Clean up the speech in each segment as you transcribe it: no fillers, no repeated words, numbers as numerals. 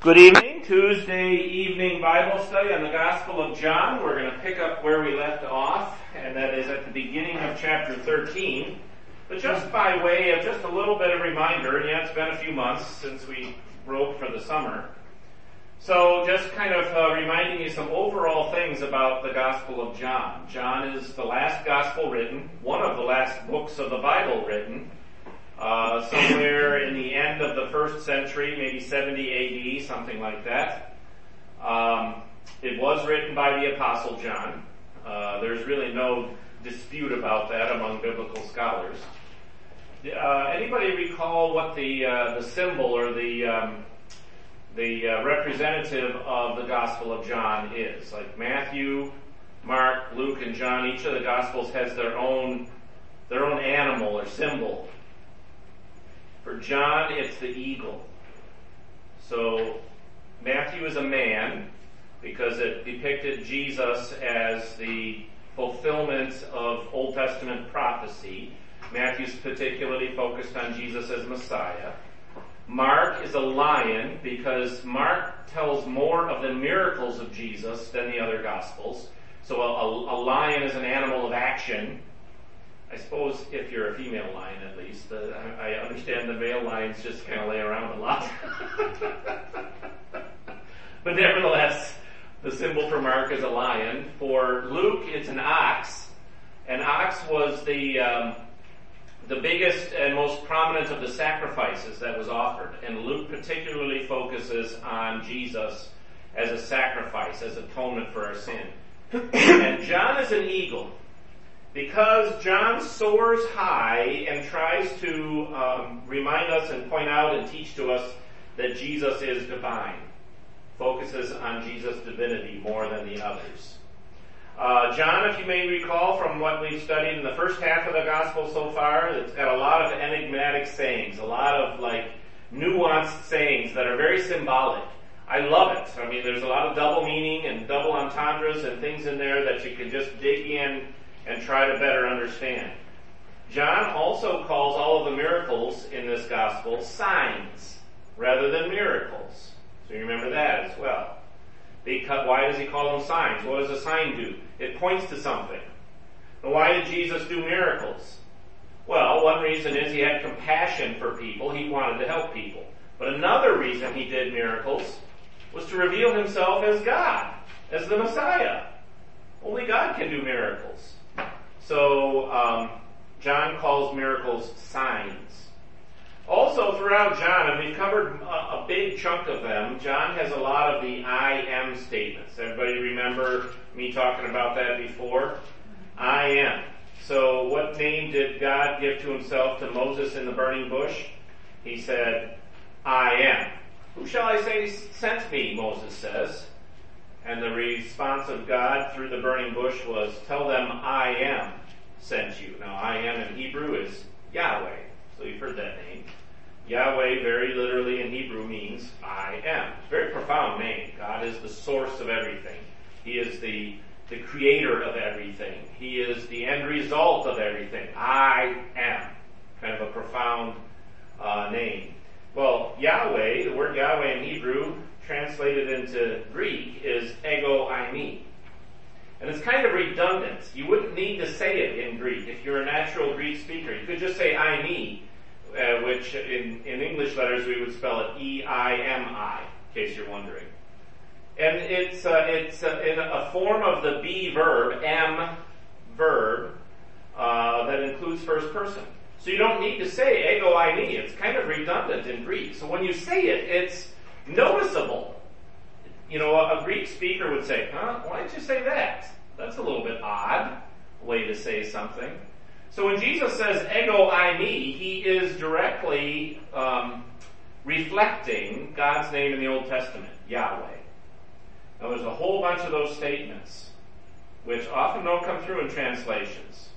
Good evening. Tuesday evening Bible study on the Gospel of John. We're going to pick up where we left off, and that is at the beginning of chapter 13. But just by way of just a little bit of reminder, and it's been a few months since we wrote for the summer. So just kind of reminding you some overall things about the Gospel of John. John is the last Gospel written, one of the last books of the Bible written. Somewhere in the end of the first century, maybe 70 AD, something like that. It was written by the Apostle John. There's really no dispute about that among biblical scholars. Anybody recall what the symbol or the representative of the Gospel of John is? Like Matthew, Mark, Luke, and John, each of the Gospels has their own animal or symbol. For John, it's the eagle. So Matthew is a man because it depicted Jesus as the fulfillment of Old Testament prophecy. Matthew's particularly focused on Jesus as Messiah. Mark is a lion because Mark tells more of the miracles of Jesus than the other Gospels. So a lion is an animal of action. I suppose if you're a female lion, at least. I understand the male lions just kind of lay around a lot. But nevertheless, the symbol for Mark is a lion. For Luke, it's an ox. An ox was the biggest and most prominent of the sacrifices that was offered. And Luke particularly focuses on Jesus as a sacrifice, as atonement for our sin. And John is an eagle. Because John soars high and tries to remind us and point out and teach to us that Jesus is divine. Focuses on Jesus' divinity more than the others. John, if you may recall from what we've studied in the first half of the Gospel so far, it's got a lot of enigmatic sayings, a lot of nuanced sayings that are very symbolic. I love it. I mean, there's a lot of double meaning and double entendres and things in there that you can just dig in and try to better understand. John also calls all of the miracles in this gospel signs rather than miracles. So you remember that as well. Why does he call them signs? What does a sign do? It points to something. And why did Jesus do miracles? Well, one reason is he had compassion for people. He wanted to help people. But another reason he did miracles was to reveal himself as God, as the Messiah. Only God can do miracles. So, John calls miracles signs. Also, throughout John, and we've covered a big chunk of them, John has a lot of the I am statements. Everybody remember me talking about that before? I am. So, what name did God give to himself to Moses in the burning bush? He said, I am. Who shall I say sent me, Moses says. And the response of God through the burning bush was, tell them I am sent you. Now I am in Hebrew is Yahweh. So you've heard that name. Yahweh very literally in Hebrew means I am. It's a very profound name. God is the source of everything. He is the creator of everything. He is the end result of everything. I am. Kind of a profound name. Well, Yahweh, the word Yahweh in Hebrew, translated into Greek, is ego eimi. And it's kind of redundant. You wouldn't need to say it in Greek if you're a natural Greek speaker. You could just say eimi, which in English letters we would spell it E-I-M-I, in case you're wondering. And it's in a form of the be verb, am verb, that includes first person. So you don't need to say ego eimi. It's kind of redundant in Greek. So when you say it, it's noticeable. You know, a Greek speaker would say, why did you say that? That's a little bit odd way to say something. So when Jesus says ego eimi, he is directly reflecting God's name in the Old Testament, Yahweh. Now there's a whole bunch of those statements, which often don't come through in translations.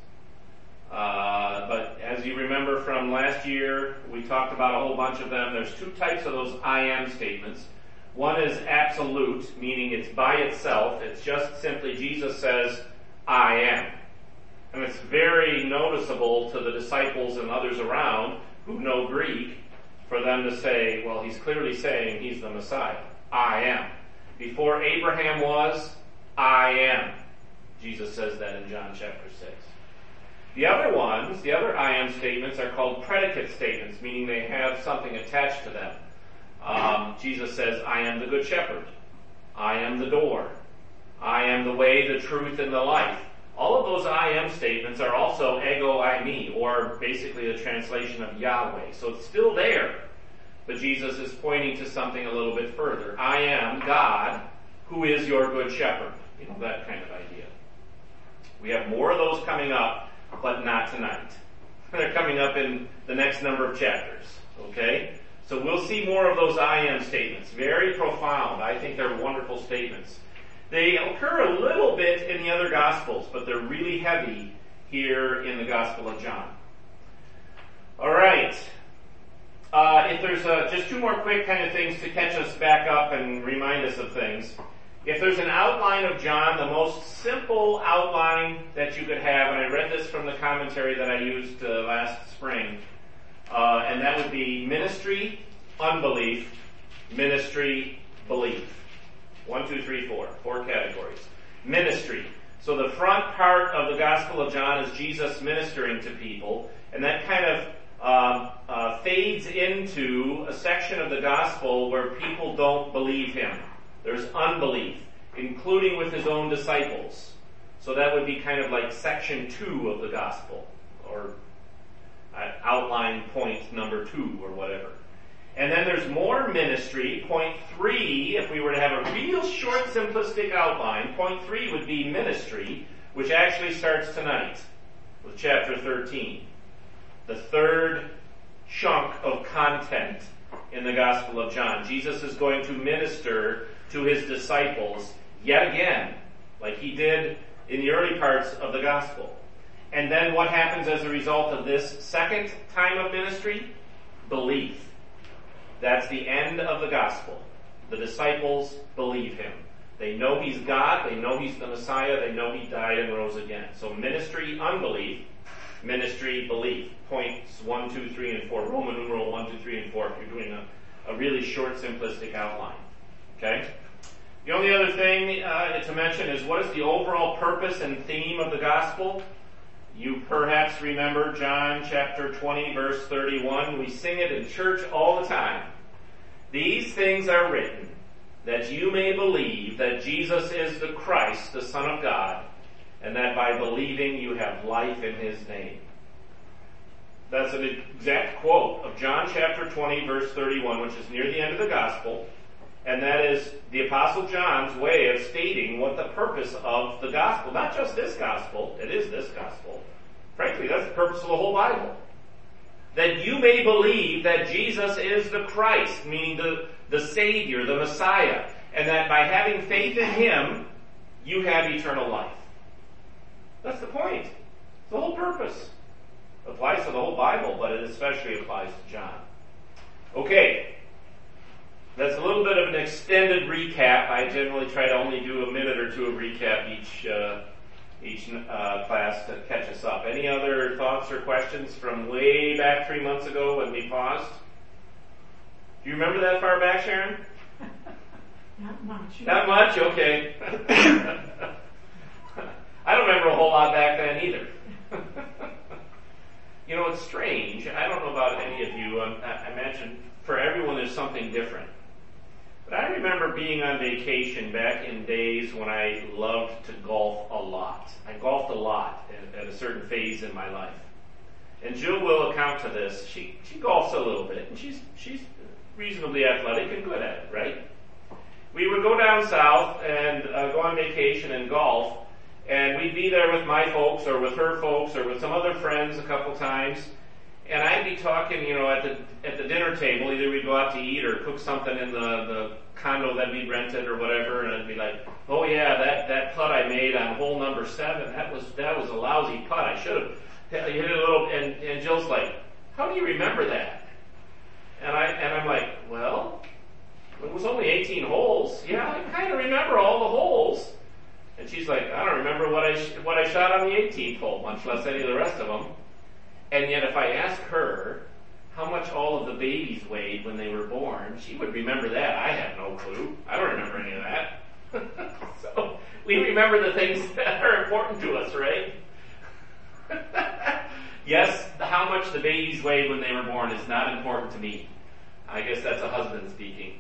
But as you remember from last year, we talked about a whole bunch of them. There's two types of those I am statements. One is absolute, meaning it's by itself. It's just simply Jesus says, I am. And it's very noticeable to the disciples and others around who know Greek for them to say, well, he's clearly saying he's the Messiah. I am. Before Abraham was, I am. Jesus says that in John chapter 6. The other ones, the other I am statements are called predicate statements, meaning they have something attached to them. Jesus says, I am the good shepherd. I am the door. I am the way, the truth, and the life. All of those I am statements are also ego eimi, or basically a translation of Yahweh. So it's still there, but Jesus is pointing to something a little bit further. I am God, who is your good shepherd. You know, that kind of idea. We have more of those coming up, but not tonight. They're coming up in the next number of chapters. Okay? So we'll see more of those I am statements. Very profound. I think they're wonderful statements. They occur a little bit in the other Gospels, but they're really heavy here in the Gospel of John. All right. If there's just two more quick kind of things to catch us back up and remind us of things. If there's an outline of John, the most simple outline that you could have, and I read this from the commentary that I used last spring, and that would be ministry, unbelief, ministry, belief. 1, 2, 3, 4. 4 categories. Ministry. So the front part of the Gospel of John is Jesus ministering to people, and that kind of fades into a section of the Gospel where people don't believe him. There's unbelief, including with his own disciples. So that would be kind of like section 2 of the Gospel, or outline point number 2, or whatever. And then there's more ministry. Point 3, if we were to have a real short, simplistic outline, point 3 would be ministry, which actually starts tonight with chapter 13. The third chunk of content in the Gospel of John. Jesus is going to minister to his disciples yet again, like he did in the early parts of the Gospel. And then what happens as a result of this second time of ministry? Belief. That's the end of the Gospel. The disciples believe him. They know he's God, they know he's the Messiah, they know he died and rose again. So ministry, unbelief, ministry, belief. Points 1, 2, 3, and 4. Roman numeral 1, 2, 3, and 4 if you're doing a really short, simplistic outline. Okay? The only other thing to mention is what is the overall purpose and theme of the Gospel? You perhaps remember John chapter 20, verse 31. We sing it in church all the time. These things are written that you may believe that Jesus is the Christ, the Son of God, and that by believing you have life in his name. That's an exact quote of John chapter 20, verse 31, which is near the end of the Gospel. And that is the Apostle John's way of stating what the purpose of the Gospel, not just this Gospel, it is this Gospel. Frankly, that's the purpose of the whole Bible. That you may believe that Jesus is the Christ, meaning the Savior, the Messiah, and that by having faith in him, you have eternal life. That's the point. The whole purpose. It applies to the whole Bible, but it especially applies to John. Okay. That's a little bit of an extended recap. I generally try to only do a minute or two of recap each class to catch us up. Any other thoughts or questions from way back 3 months ago when we paused? Do you remember that far back, Sharon? Not much. Not much? Okay. I don't remember a whole lot back then either. You know, it's strange. I don't know about any of you. I imagine for everyone there's something different. But I remember being on vacation back in days when I loved to golf a lot. I golfed a lot at a certain phase in my life. And Jill will account to this. She golfs a little bit, and she's reasonably athletic and good at it, right? We would go down south and go on vacation and golf, and we'd be there with my folks or with her folks or with some other friends a couple times. And I'd be talking, you know, at the dinner table. Either we'd go out to eat or cook something in the condo that we'd rented or whatever. And I'd be like, "Oh yeah, that putt I made on hole number 7, that was a lousy putt. I should have hit it a little." And Jill's like, "How do you remember that?" And I'm like, "Well, it was only 18 holes. Yeah, I kind of remember all the holes." And she's like, "I don't remember what I shot on the 18th hole, much less any of the rest of them." And yet if I ask her, how much all of the babies weighed when they were born. She would remember that. I have no clue. I don't remember any of that. So we remember the things that are important to us, right? Yes, how much the babies weighed when they were born is not important to me. I guess that's a husband speaking.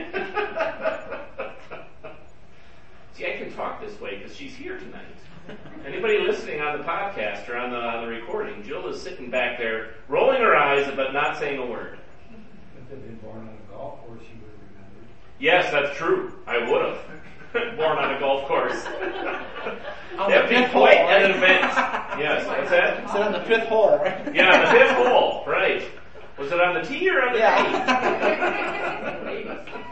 See, I can talk this way because she's here tonight. Anybody listening on the podcast or on the recording, Jill is sitting back there, rolling her eyes but not saying a word. If they'd been born on a golf course, you would have remembered. Yes, that's true. I would have. Born on a golf course. That'd be quite an event. Yes, what's that? Is it on the fifth hole, right? Yeah, the fifth hole, right. Was it on the tee or on the tee?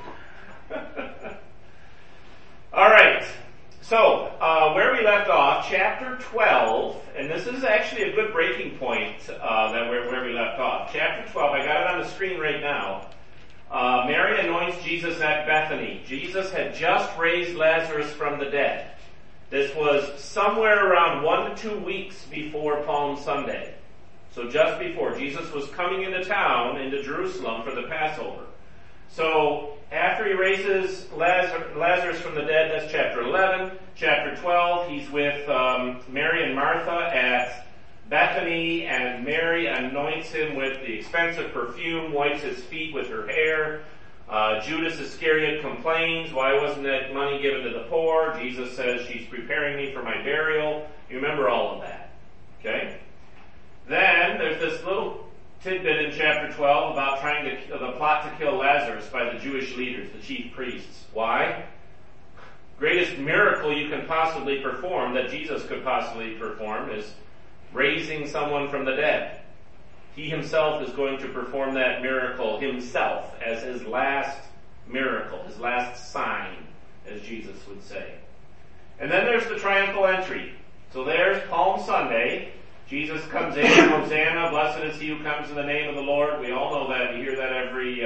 All right. So, where we left off, chapter 12, and this is actually a good breaking point where we left off. Chapter 12, I got it on the screen right now. Mary anoints Jesus at Bethany. Jesus had just raised Lazarus from the dead. This was somewhere around 1 to 2 weeks before Palm Sunday. So just before. Jesus was coming into town, into Jerusalem for the Passover. So after he raises Lazarus from the dead, that's chapter 11. Chapter 12, he's with Mary and Martha at Bethany, and Mary anoints him with the expensive perfume, wipes his feet with her hair. Judas Iscariot complains, why wasn't that money given to the poor? Jesus says, she's preparing me for my burial. You remember all of that. Okay? Then there's this little tidbit in chapter 12 about the plot to kill Lazarus by the Jewish leaders, the chief priests. Why? Greatest miracle you can possibly perform, that Jesus could possibly perform, is raising someone from the dead. He himself is going to perform that miracle himself as his last miracle, his last sign, as Jesus would say. And then there's the triumphal entry. So there's Palm Sunday. Jesus comes in, Hosanna, blessed is he who comes in the name of the Lord. We all know that. You hear that every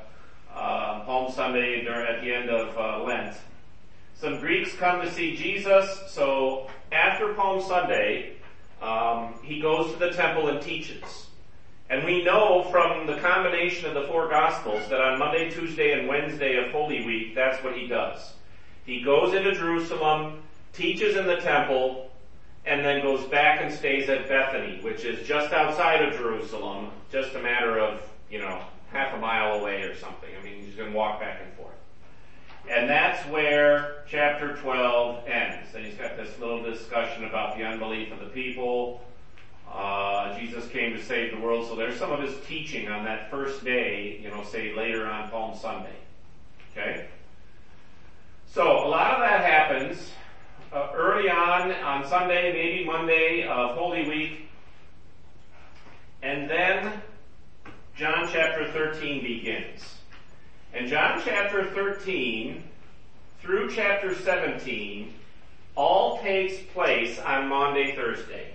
Palm Sunday at the end of Lent. Some Greeks come to see Jesus. So after Palm Sunday, he goes to the temple and teaches. And we know from the combination of the 4 Gospels that on Monday, Tuesday, and Wednesday of Holy Week, that's what he does. He goes into Jerusalem, teaches in the temple, and then goes back and stays at Bethany, which is just outside of Jerusalem, just a matter of, half a mile away or something. I mean, he's going to walk back and forth. And that's where chapter 12 ends. And he's got this little discussion about the unbelief of the people. Jesus came to save the world. So there's some of his teaching on that first day, say later on Palm Sunday. Okay? So a lot of that happens early on Sunday, maybe Monday of Holy Week. And then John chapter 13 begins. And John chapter 13 through chapter 17 all takes place on Maundy, Thursday.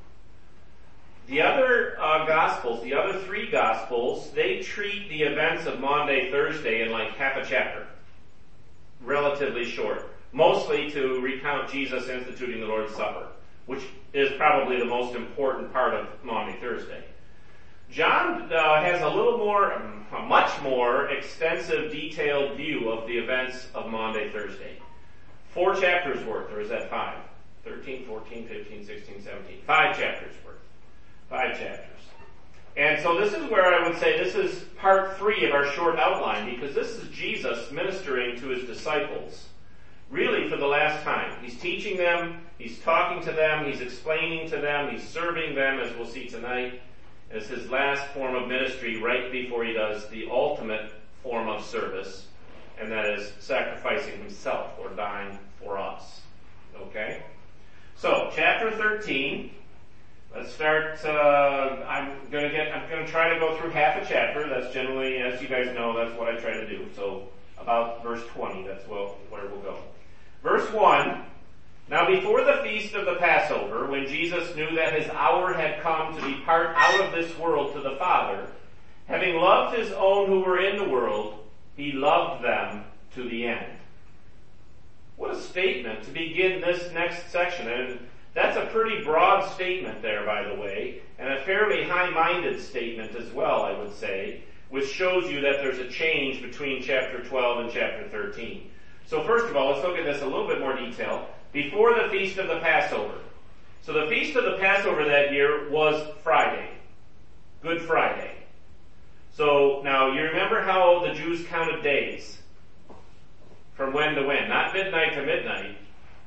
The other Gospels, the other 3 Gospels, they treat the events of Maundy, Thursday in like half a chapter. Relatively short. Mostly to recount Jesus instituting the Lord's Supper, which is probably the most important part of Maundy, Thursday. John has a much more extensive, detailed view of the events of Maundy, Thursday. 4 chapters worth, or is that 5? 13, 14, 15, 16, 17. 5 chapters worth. 5 chapters. And so this is where I would say this is part 3 of our short outline, because this is Jesus ministering to his disciples, really for the last time. He's teaching them, he's talking to them, he's explaining to them, he's serving them, as we'll see tonight, as his last form of ministry right before he does the ultimate form of service, and that is sacrificing himself or dying for us. Okay? So, chapter 13. Let's start, I'm going to try to go through half a chapter. That's generally, as you guys know, that's what I try to do. So, about verse 20, that's where we'll go. Verse 1, now before the feast of the Passover, when Jesus knew that his hour had come to depart out of this world to the Father, having loved his own who were in the world, he loved them to the end. What a statement to begin this next section. And That's a pretty broad statement there, by the way, and a fairly high-minded statement as well, I would say, which shows you that there's a change between chapter 12 and chapter 13. So first of all, let's look at this in a little bit more detail. Before the Feast of the Passover. So the Feast of the Passover that year was Friday. Good Friday. So now you remember how the Jews counted days? From when to when? Not midnight to midnight.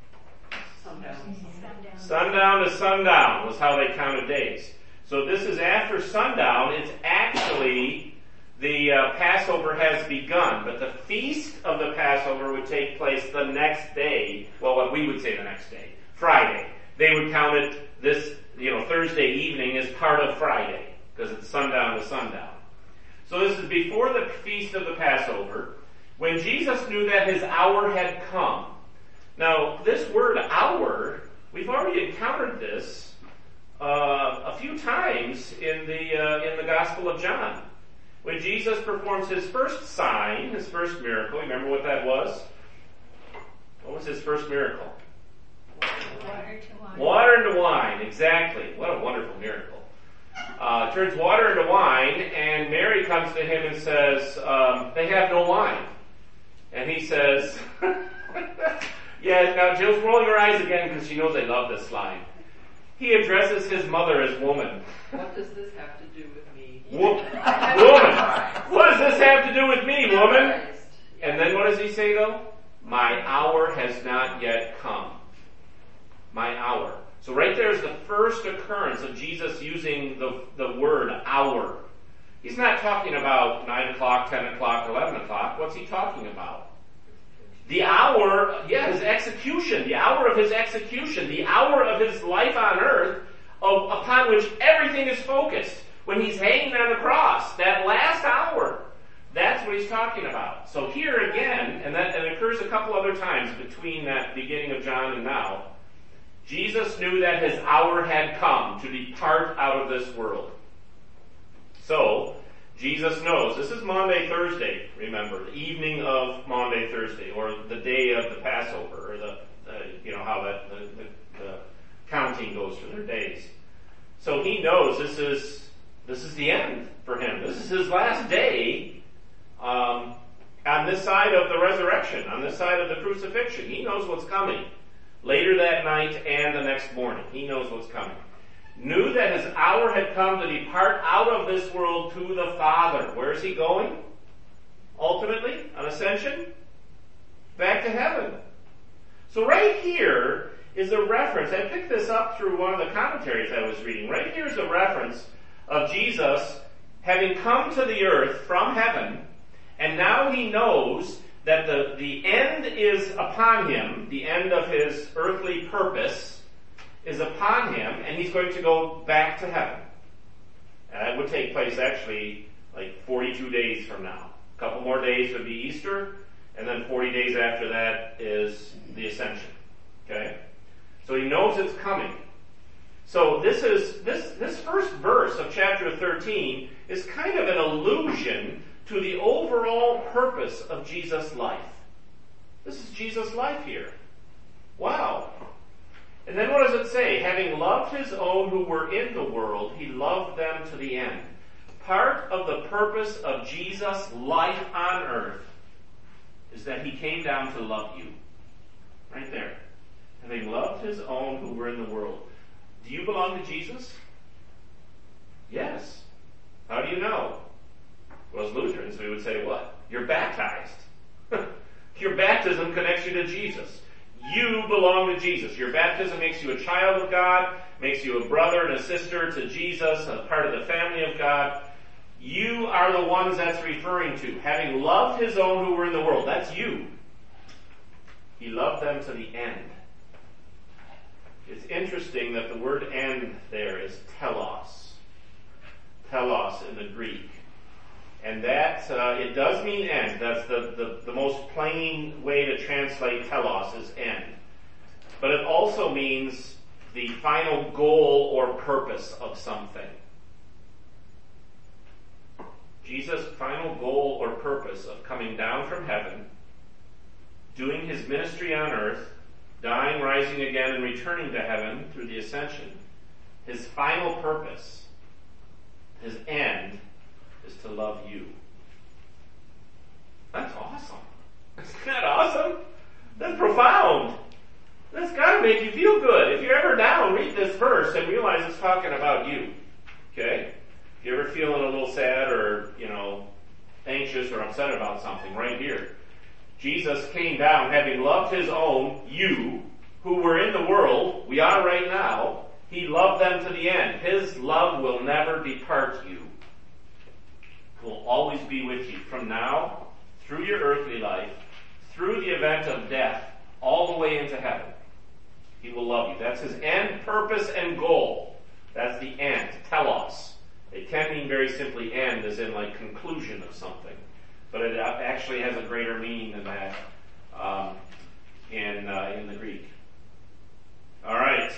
Sundown to sundown was how they counted days. So this is after sundown. It's actually the Passover has begun, but the feast of the Passover would take place the next day. Well, what we would say the next day, Friday. They would count it this, Thursday evening as part of Friday because it's sundown to sundown. So this is before the feast of the Passover, when Jesus knew that his hour had come. Now, this word "hour," we've already encountered this a few times in the Gospel of John. When Jesus performs his first sign, his first miracle, remember what that was? What was his first miracle? Water to wine. Water into wine, exactly. What a wonderful miracle. Turns water into wine, and Mary comes to him and says, they have no wine. And he says, yeah, now Jill's rolling her eyes again because she knows I love this line. He addresses his mother as woman. What does this have to do with me? Woman! What does this have to do with me, woman? And then what does he say though? My hour has not yet come. My hour. So right there is the first occurrence of Jesus using the word hour. He's not talking about 9 o'clock, 10 o'clock, 11 o'clock. What's he talking about? The hour, his execution, the hour of his execution, the hour of his life on earth upon which everything is focused. When he's hanging on the cross, that last hour, that's what he's talking about. So here again, and it occurs a couple other times between that beginning of John and now, Jesus knew that his hour had come to depart out of this world. So, Jesus knows, this is Maundy Thursday, remember, the evening of Maundy Thursday, or the day of the Passover, or how the counting goes for their days. So he knows this is the end for him. This is his last day on this side of the resurrection, on this side of the crucifixion. He knows what's coming. Later that night and the next morning. He knows what's coming. Knew that his hour had come to depart out of this world to the Father. Where is he going? Ultimately, on ascension? Back to heaven. So right here is a reference. I picked this up through one of the commentaries I was reading. Right here is a reference of Jesus having come to the earth from heaven, and now he knows that the end is upon him, the end of his earthly purpose is upon him, and he's going to go back to heaven. And that would take place actually like 42 days from now. A couple more days would be Easter, and then 40 days after that is the Ascension. Okay? So he knows it's coming. So this first verse of chapter 13 is kind of an allusion to the overall purpose of Jesus' life. This is Jesus' life here. Wow. And then what does it say? Having loved his own who were in the world, he loved them to the end. Part of the purpose of Jesus' life on earth is that he came down to love you. Right there. Having loved his own who were in the world. Do you belong to Jesus? Yes. How do you know? Well, as Lutherans, we would say what? You're baptized. Your baptism connects you to Jesus. You belong to Jesus. Your baptism makes you a child of God, makes you a brother and a sister to Jesus, a part of the family of God. You are the ones that's referring to. Having loved his own who were in the world. That's you. He loved them to the end. It's interesting that the word end there is telos. Telos in the Greek. And that, it does mean end. That's the most plain way to translate telos is end. But it also means the final goal or purpose of something. Jesus' final goal or purpose of coming down from heaven, doing his ministry on earth, dying, rising again, and returning to heaven through the ascension, his final purpose, his end, is to love you. That's awesome. Isn't that awesome? That's profound. That's got to make you feel good. If you're ever down, read this verse and realize it's talking about you. Okay? If you're ever feeling a little sad or, anxious or upset about something, right here. Jesus came down having loved his own, you, who were in the world, we are right now. He loved them to the end. His love will never depart you. It will always be with you from now, through your earthly life, through the event of death, all the way into heaven. He will love you. That's his end, purpose, and goal. That's the end. Telos. It can mean very simply end, as in like conclusion of something. But it actually has a greater meaning than that in the Greek. All right.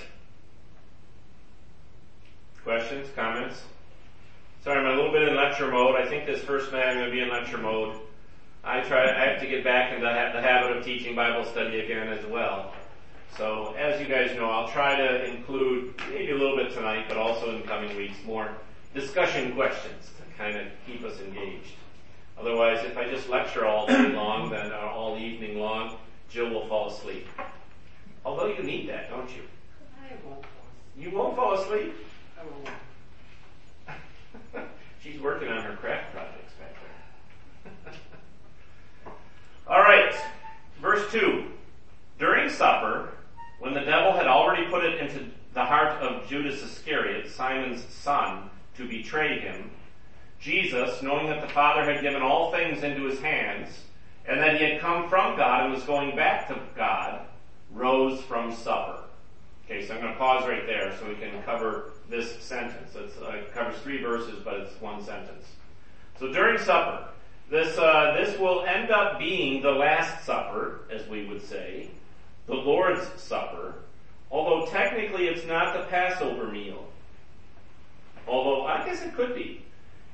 Questions, comments? Sorry, I'm a little bit in lecture mode. I think this first night I'm going to be in lecture mode. I have to get back into the habit of teaching Bible study again as well. So, as you guys know, I'll try to include, maybe a little bit tonight, but also in coming weeks, more discussion questions to kind of keep us engaged. Otherwise, if I just lecture all day long, then all evening long, Jill will fall asleep. Although you need that, don't you? I won't. You won't fall asleep? I won't. She's working on her craft projects back there. All right, verse 2. During supper, when the devil had already put it into the heart of Judas Iscariot, Simon's son, to betray him, Jesus, knowing that the Father had given all things into his hands, and that he had come from God and was going back to God, rose from supper. Okay, so I'm going to pause right there so we can cover this sentence. It covers 3 verses, but it's one sentence. So during supper, this will end up being the Last Supper, as we would say, the Lord's Supper, although technically it's not the Passover meal. Although I guess it could be.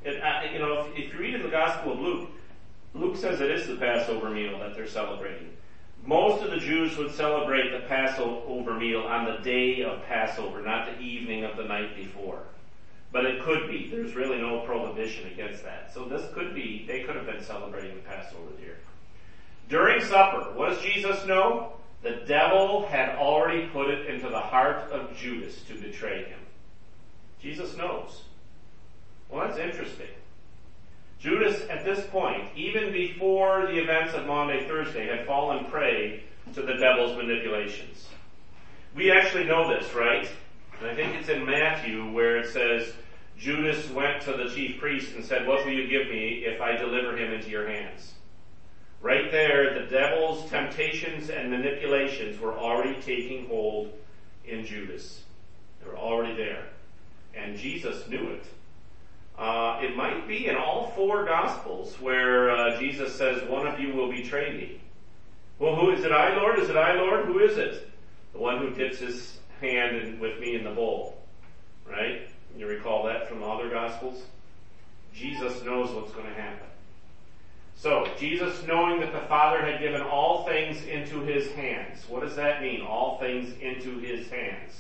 If you read in the Gospel of Luke, Luke says it is the Passover meal that they're celebrating. Most of the Jews would celebrate the Passover meal on the day of Passover, not the evening of the night before. But it could be. There's really no prohibition against that. So this could be, they could have been celebrating the Passover here. During supper, what does Jesus know? The devil had already put it into the heart of Judas to betray him. Jesus knows. Well, that's interesting. Judas, at this point, even before the events of Maundy Thursday, had fallen prey to the devil's manipulations. We actually know this, right? And I think it's in Matthew where it says, Judas went to the chief priest and said, "What will you give me if I deliver him into your hands?" Right there, the devil's temptations and manipulations were already taking hold in Judas. They were already there. And Jesus knew it. It might be in all 4 Gospels where Jesus says, "One of you will betray me." Well, who is it? I, Lord? Is it I, Lord? Who is it? The one who dips his hand with me in the bowl. Right? You recall that from the other Gospels? Jesus knows what's going to happen. So, Jesus knowing that the Father had given all things into his hands. What does that mean? All things into his hands.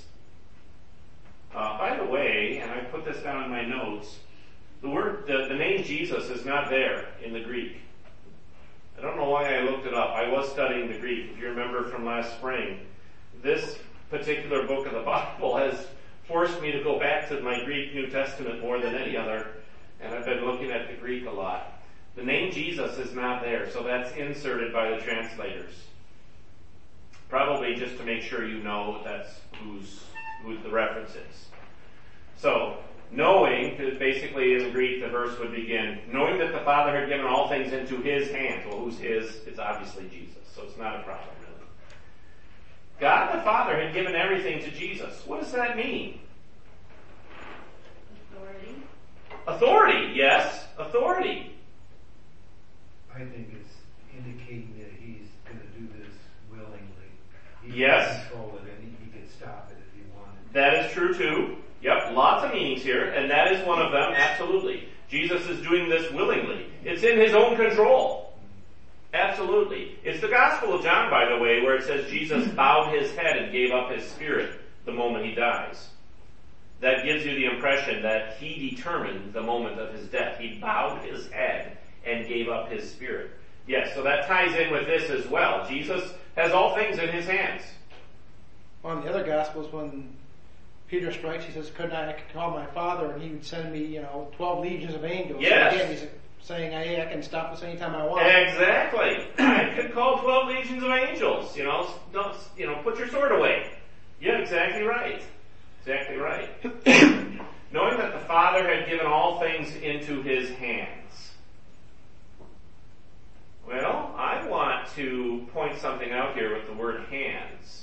By the way, and I put this down in my notes, the name Jesus is not there in the Greek. I don't know why I looked it up. I was studying the Greek. If you remember from last spring, this particular book of the Bible has forced me to go back to my Greek New Testament more than any other, and I've been looking at the Greek a lot. The name Jesus is not there, so that's inserted by the translators. Probably just to make sure you know that's who the reference is. So, knowing, basically in Greek the verse would begin, knowing that the Father had given all things into his hands. Well, who's his? It's obviously Jesus, so it's not a problem really. God the Father had given everything to Jesus. What does that mean? Authority. Authority, yes. Authority. I think it's indicating that he's going to do this willingly. He Yes. can control it and he can stop it if he wanted. That is true too. Yep, lots of meanings here, and that is one of them, absolutely. Jesus is doing this willingly. It's in his own control. Absolutely. It's the Gospel of John, by the way, where it says Jesus bowed his head and gave up his spirit the moment he dies. That gives you the impression that he determined the moment of his death. He bowed his head and gave up his spirit. Yes, so that ties in with this as well. Jesus has all things in his hands. On the other Gospels, when Peter strikes, he says, couldn't I call my Father and he would send me, 12 legions of angels. Yes. So again, he's saying, hey, I can stop this anytime I want. Exactly. I could call 12 legions of angels. Don't, put your sword away. Yeah, exactly right. Exactly right. Knowing that the Father had given all things into his hands. Well, I want to point something out here with the word hands.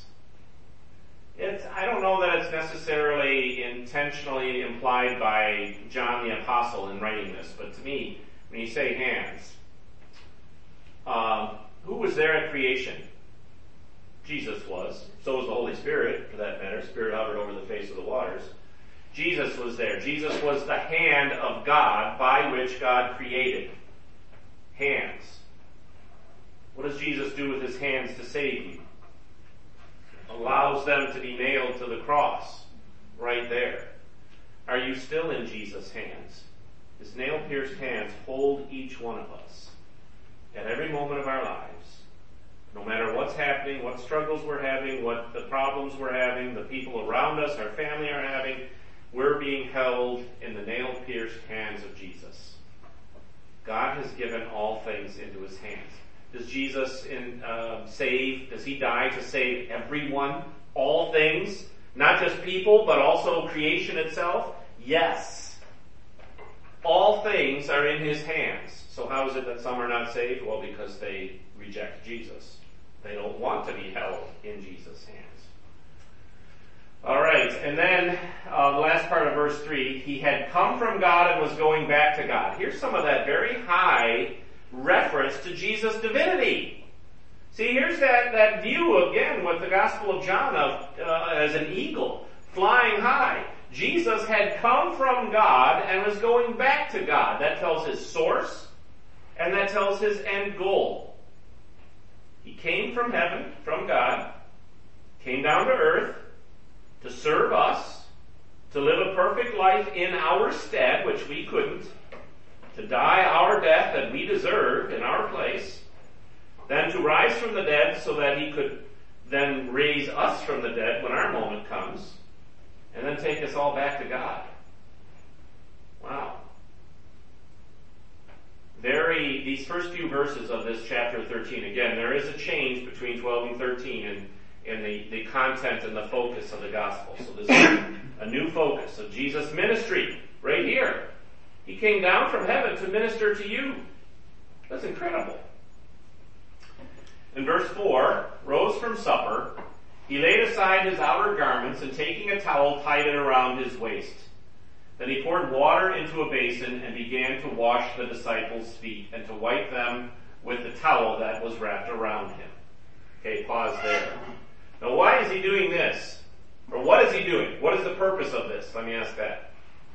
I don't know that it's necessarily intentionally implied by John the Apostle in writing this, but to me, when you say hands, who was there at creation? Jesus was. So was the Holy Spirit, for that matter. Spirit hovered over the face of the waters. Jesus was there. Jesus was the hand of God by which God created. Hands. What does Jesus do with his hands to save you? Allows them to be nailed to the cross. Right there. Are you still in Jesus' hands? His nail-pierced hands hold each one of us at every moment of our lives. No matter what's happening, what struggles we're having, what the problems we're having, the people around us, our family are having, we're being held in the nail-pierced hands of Jesus. God has given all things into his hands. Does Jesus save? Does he die to save everyone? All things? Not just people, but also creation itself? Yes. All things are in his hands. So how is it that some are not saved? Well, because they reject Jesus. They don't want to be held in Jesus' hands. All right, and then the last part of verse 3, he had come from God and was going back to God. Here's some of that very high reference to Jesus' divinity. See, here's that view again with the Gospel of John of as an eagle flying high. Jesus had come from God and was going back to God. That tells his source, and that tells his end goal. He came from heaven, from God, came down to earth to serve us, to live a perfect life in our stead, which we couldn't, to die our death that we deserved in our place, then to rise from the dead so that he could then raise us from the dead when our moment comes, and then take us all back to God. Wow. These first few verses of this chapter 13, again, there is a change between 12 and 13 in the content and the focus of the gospel. So this is a new focus of Jesus' ministry right here. He came down from heaven to minister to you. That's incredible. In verse 4, rose from supper, he laid aside his outer garments and taking a towel tied it around his waist. Then he poured water into a basin and began to wash the disciples' feet and to wipe them with the towel that was wrapped around him. Okay, pause there. Now why is he doing this? Or what is he doing? What is the purpose of this? Let me ask that.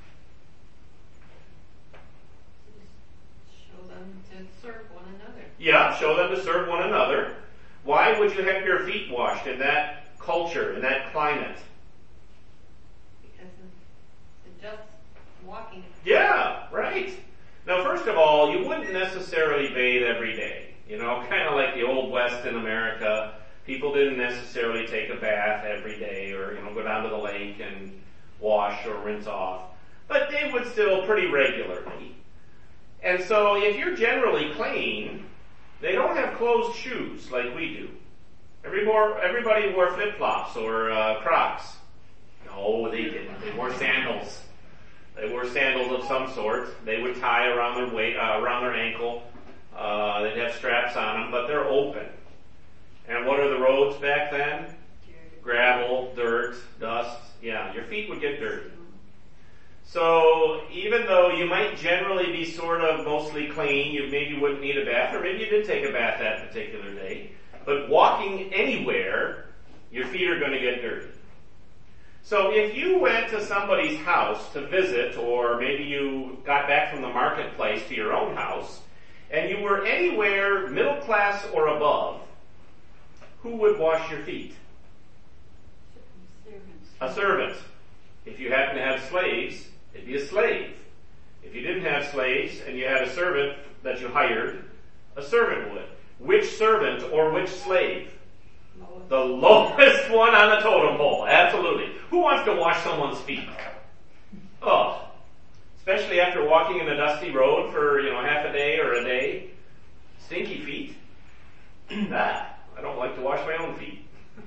Show them to serve one another. Yeah, show them to serve one another. Why would you have your feet washed in that culture, in that climate? Because of just walking. Yeah, right. Now, first of all, you wouldn't necessarily bathe every day. Kind of like the Old West in America. People didn't necessarily take a bath every day or, go down to the lake and wash or rinse off. But they would still pretty regularly. And so if you're generally clean, they don't have closed shoes like we do. Everybody wore flip-flops or Crocs. No, they didn't. They wore sandals. They wore sandals of some sort. They would tie around their ankle. They'd have straps on them, but they're open. And what are the roads back then? Gravel, dirt, dust. Yeah, your feet would get dirty. So even though you might generally be sort of mostly clean, you maybe wouldn't need a bath, or maybe you did take a bath that particular day, but walking anywhere, your feet are going to get dirty. So if you went to somebody's house to visit, or maybe you got back from the marketplace to your own house, and you were anywhere middle class or above, who would wash your feet? Servants. A servant. If you happen to have slaves, it'd be a slave. If you didn't have slaves and you had a servant that you hired, a servant would. Which servant or which slave? The lowest one on the totem pole. Absolutely. Who wants to wash someone's feet? Oh. Especially after walking in a dusty road for, half a day or a day. Stinky feet. I don't like to wash my own feet.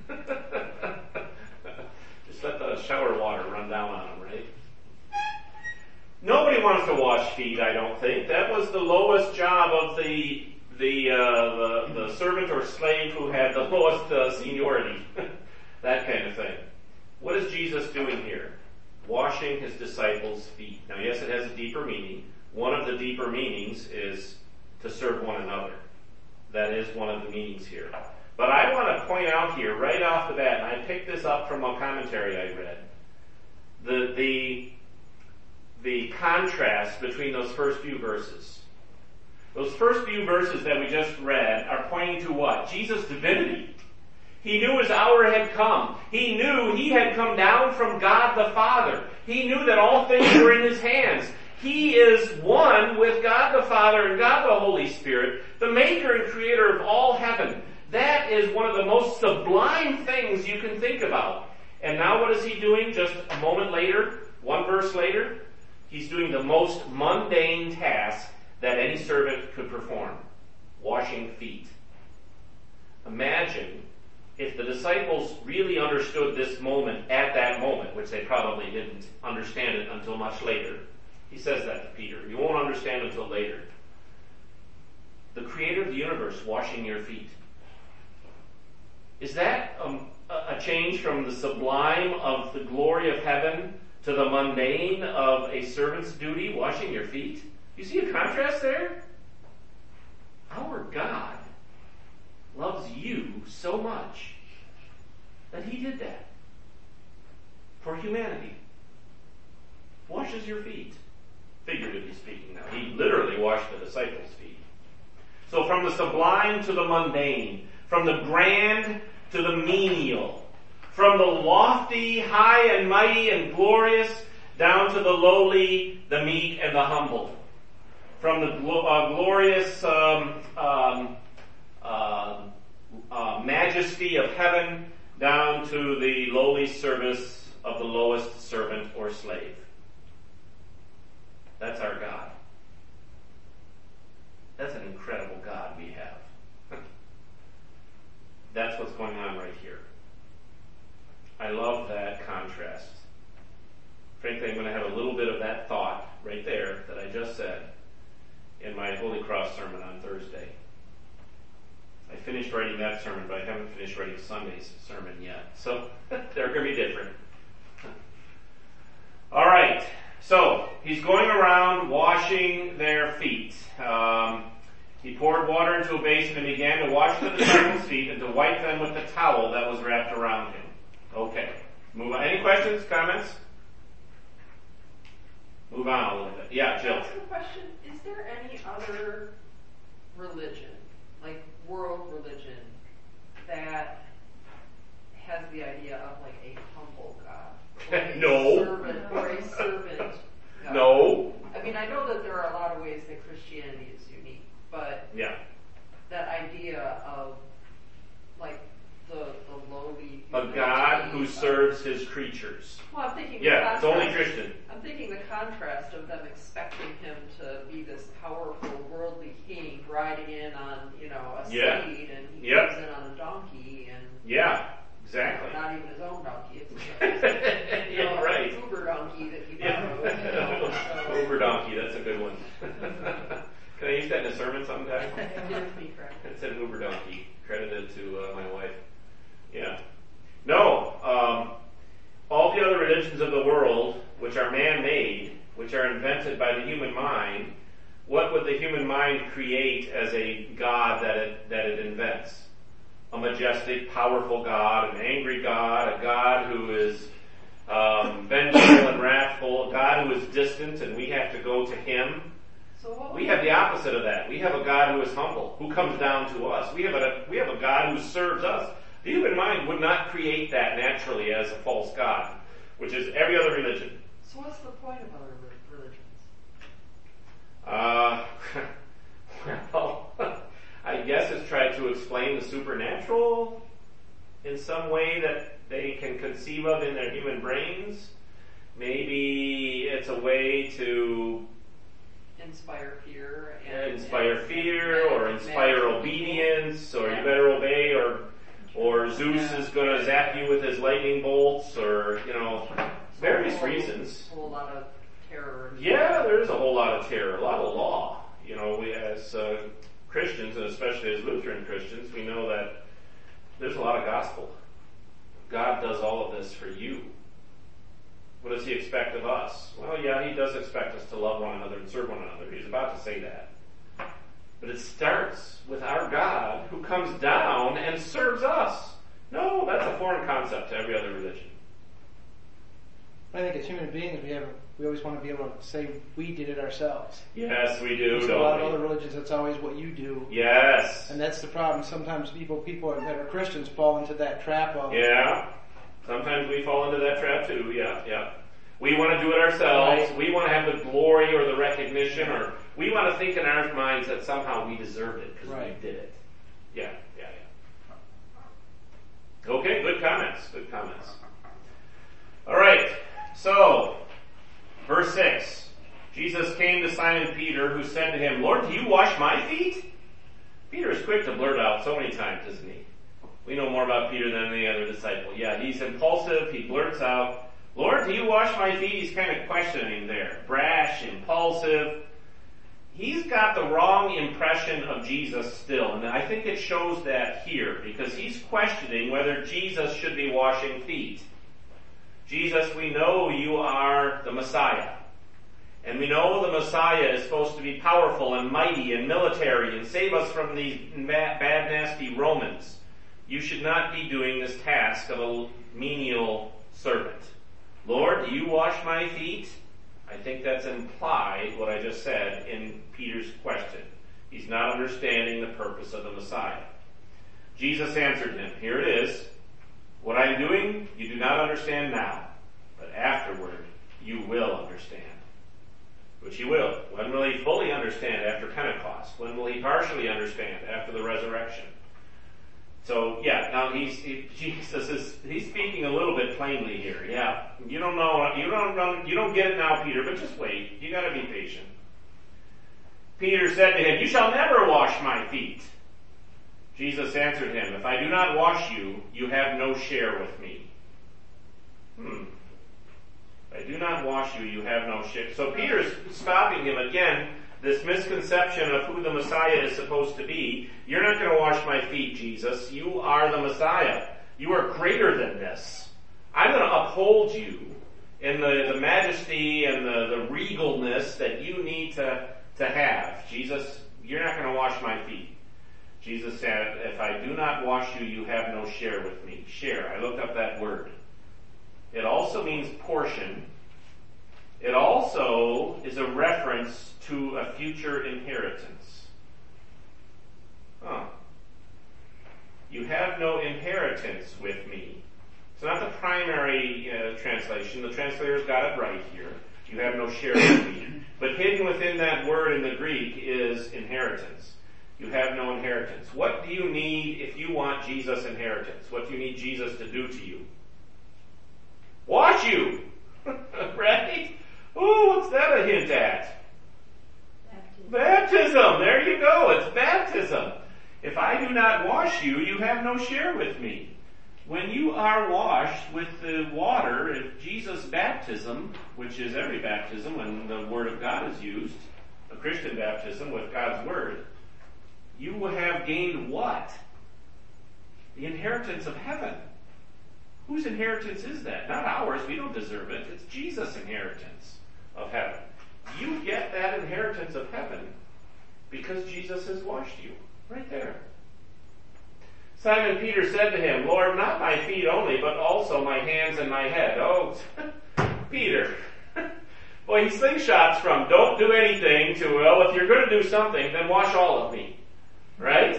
Just let the shower water run down on them, right? Nobody wants to wash feet, I don't think. That was the lowest job of the servant or slave who had the lowest seniority. That kind of thing. What is Jesus doing here? Washing his disciples' feet. Now, yes, it has a deeper meaning. One of the deeper meanings is to serve one another. That is one of the meanings here. But I want to point out here, right off the bat, and I picked this up from a commentary I read, the contrast between those first few verses. Those first few verses that we just read are pointing to what? Jesus' divinity. He knew his hour had come. He knew he had come down from God the Father. He knew that all things were in his hands. He is one with God the Father and God the Holy Spirit, the maker and creator of all heaven. That is one of the most sublime things you can think about. And now what is he doing just a moment later, one verse later? He's doing the most mundane task that any servant could perform, washing feet. Imagine if the disciples really understood this moment at that moment, which they probably didn't understand it until much later. He says that to Peter. You won't understand until later. The creator of the universe washing your feet. Is that a change from the sublime of the glory of heaven to the mundane of a servant's duty, washing your feet? You see a contrast there? Our God loves you so much that he did that for humanity. Washes your feet. Figuratively speaking now. He literally washed the disciples' feet. So from the sublime to the mundane, from the grand to the menial, from the lofty, high and mighty and glorious, down to the lowly, the meek and the humble. From the glorious majesty of heaven down to the lowly service of the lowest servant or slave. That's our God. That's an incredible God we have. That's what's going on right here. I love that contrast. Frankly, I'm going to have a little bit of that thought right there that I just said in my Holy Cross sermon on Thursday. I finished writing that sermon, but I haven't finished writing Sunday's sermon yet. So they're going to be different. All right. So he's going around washing their feet. He poured water into a basin and began to wash the disciples' feet and to wipe them with the towel that was wrapped around him. Okay. Move on. Any questions, comments? Move on a little bit. Yeah, Jill. Ask a question. Is there any other religion, like world religion, that has the idea of like a humble God? No. Or a servant God? No. I mean, I know that there are a lot of ways that Christianity is unique, but Yeah. that idea of like the lowly... A God who serves his creatures. Well, I'm thinking... Yeah, it's only Christian. I'm thinking the contrast of them expecting him to be this powerful worldly king riding in on, a steed, and he comes in on a donkey, and Yeah, exactly. not even his own donkey. It's Yeah, right. an Uber donkey that he Yeah. borrowed. Uber donkey, that's a good one. Can I use that in a sermon sometime? Didn't be correct. It's an Uber donkey, credited to my wife. Yeah. No, all the other religions of the world, which are man-made, which are invented by the human mind, what would the human mind create as a God that it invents? A majestic, powerful God, an angry God, a God who is vengeful and wrathful, a God who is distant and we have to go to him. We have the opposite of that. We have a God who is humble, who comes down to us. We have a God who serves us. The human mind would not create that naturally as a false God, which is every other religion. So what's the point of other religions? Well, I guess it's tried to explain the supernatural in some way that they can conceive of in their human brains. Maybe it's a way to Inspire fear or inspire obedience, or you better obey, or Zeus is going to zap you with his lightning bolts, or various reasons. A whole lot of terror. Yeah, there is a whole lot of terror, a lot of law. We as Christians, and especially as Lutheran Christians, we know that there's a lot of gospel. God does all of this for you. What does he expect of us? Well, yeah, he does expect us to love one another and serve one another. He's about to say that. But it starts with our God who comes down and serves us. No, that's a foreign concept to every other religion. I think as human beings, we always want to be able to say we did it ourselves. Yes, we do. There's a lot of other religions, that's always what you do. Yes. And that's the problem. Sometimes people that are Christians fall into that trap of... Yeah. Sometimes we fall into that trap too. Yeah. We want to do it ourselves. Right. We want to have the glory or the recognition, or we want to think in our minds that somehow we deserved it because we did it. Yeah. Okay, good comments. All right. So, verse 6. Jesus came to Simon Peter, who said to him, "Lord, do you wash my feet?" Peter is quick to blurt out so many times, isn't he? We know more about Peter than any other disciple. Yeah, he's impulsive. He blurts out, "Lord, do you wash my feet?" He's kind of questioning there. Brash, impulsive. He's got the wrong impression of Jesus still. And I think it shows that here, because he's questioning whether Jesus should be washing feet. Jesus, we know you are the Messiah. And we know the Messiah is supposed to be powerful and mighty and military and save us from these bad, nasty Romans. You should not be doing this task of a menial servant. Lord, do you wash my feet? I think that's implied, what I just said, in Peter's question. He's not understanding the purpose of the Messiah. Jesus answered him, "Here it is. What I am doing, you do not understand now, but afterward you will understand." Which he will. When will he fully understand? After Pentecost. When will he partially understand? After the resurrection. So, yeah, now Jesus is speaking a little bit plainly here. Yeah, you don't get it now, Peter, but just wait. You gotta be patient. Peter said to him, "You shall never wash my feet." Jesus answered him, "If I do not wash you, you have no share with me." If I do not wash you, you have no share. So Peter's stopping him again. This misconception of who the Messiah is supposed to be. You're not going to wash my feet, Jesus. You are the Messiah. You are greater than this. I'm going to uphold you in the majesty and the regalness that you need to have. Jesus, you're not going to wash my feet. Jesus said, "If I do not wash you, you have no share with me." Share. I looked up that word. It also means portion. It also is a reference to a future inheritance. You have no inheritance with me. It's not the primary translation. The translators got it right here. You have no share with me. But hidden within that word in the Greek is inheritance. You have no inheritance. What do you need if you want Jesus' inheritance? What do you need Jesus to do to you? Wash you! Right? Ooh, what's that a hint at? Baptism. There you go. It's baptism. If I do not wash you, you have no share with me. When you are washed with the water of Jesus' baptism, which is every baptism when the Word of God is used, a Christian baptism with God's Word, you will have gained what? The inheritance of heaven. Whose inheritance is that? Not ours. We don't deserve it. It's Jesus' inheritance of heaven. You get that inheritance of heaven because Jesus has washed you. Right there. Simon Peter said to him, "Lord, not my feet only, but also my hands and my head." Oh, Peter. Boy, he slingshots from don't do anything to, well, if you're going to do something, then wash all of me. Right?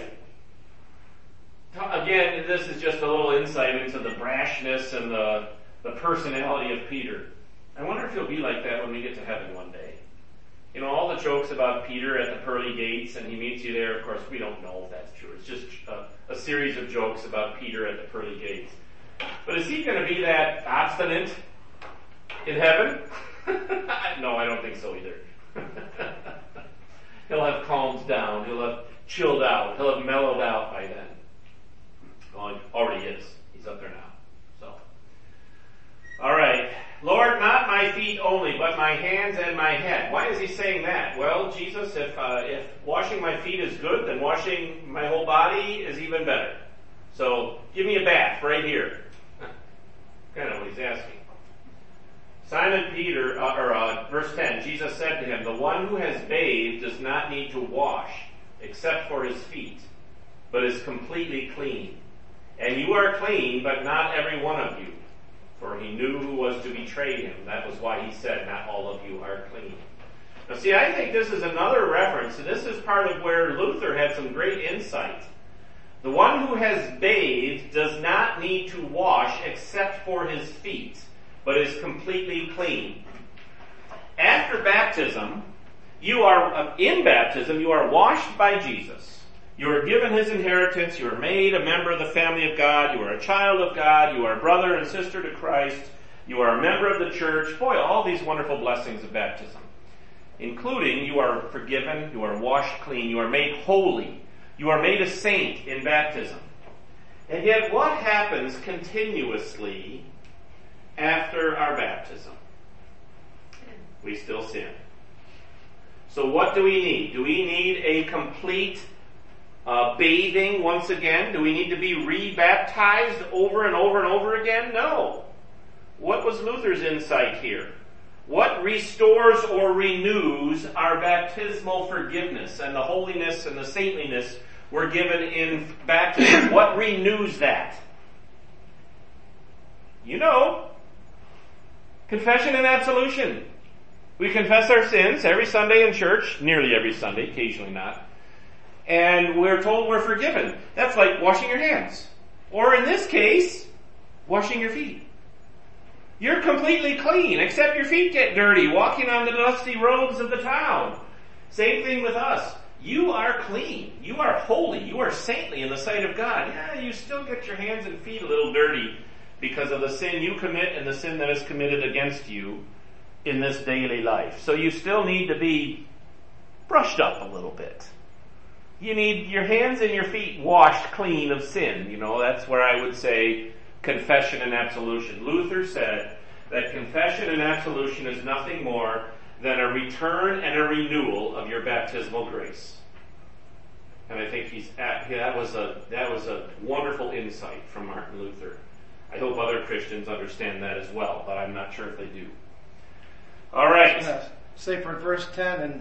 Again, this is just a little insight into the brashness and the personality of Peter. I wonder if he'll be like that when we get to heaven one day. You know, all the jokes about Peter at the pearly gates and he meets you there, of course, we don't know if that's true. It's just a series of jokes about Peter at the pearly gates. But is he going to be that obstinate in heaven? No, I don't think so either. He'll have calmed down. He'll have chilled out. He'll have mellowed out by then. Well, he already is. He's up there now. So, all right. Lord, not my feet only, but my hands and my head. Why is he saying that? Well, Jesus, if washing my feet is good, then washing my whole body is even better. So, give me a bath right here. Kind of what he's asking. Simon Peter, verse 10, Jesus said to him, the one who has bathed does not need to wash except for his feet, but is completely clean. And you are clean, but not every one of you. For he knew who was to betray him. That was why he said, not all of you are clean. Now see, I think this is another reference, and this is part of where Luther had some great insight. The one who has bathed does not need to wash except for his feet, but is completely clean. After baptism, you are washed by Jesus. You are given his inheritance. You are made a member of the family of God. You are a child of God. You are a brother and sister to Christ. You are a member of the church. Boy, all these wonderful blessings of baptism. Including you are forgiven, you are washed clean, you are made holy. You are made a saint in baptism. And yet what happens continuously after our baptism? We still sin. So what do we need? Do we need a complete bathing once again? Do we need to be rebaptized over and over and over again? No. What was Luther's insight here? What restores or renews our baptismal forgiveness and the holiness and the saintliness we're given in baptism? What renews that? You know, confession and absolution. We confess our sins every Sunday in church, nearly every Sunday, occasionally not. And we're told we're forgiven. That's like washing your hands. Or in this case, washing your feet. You're completely clean, except your feet get dirty, walking on the dusty roads of the town. Same thing with us. You are clean. You are holy. You are saintly in the sight of God. Yeah, you still get your hands and feet a little dirty because of the sin you commit and the sin that is committed against you in this daily life. So you still need to be brushed up a little bit. You need your hands and your feet washed clean of sin. You know, that's where I would say confession and absolution. Luther said that confession and absolution is nothing more than a return and a renewal of your baptismal grace. And I think that was a wonderful insight from Martin Luther. I hope other Christians understand that as well, but I'm not sure if they do. All right. Say for verse 10 in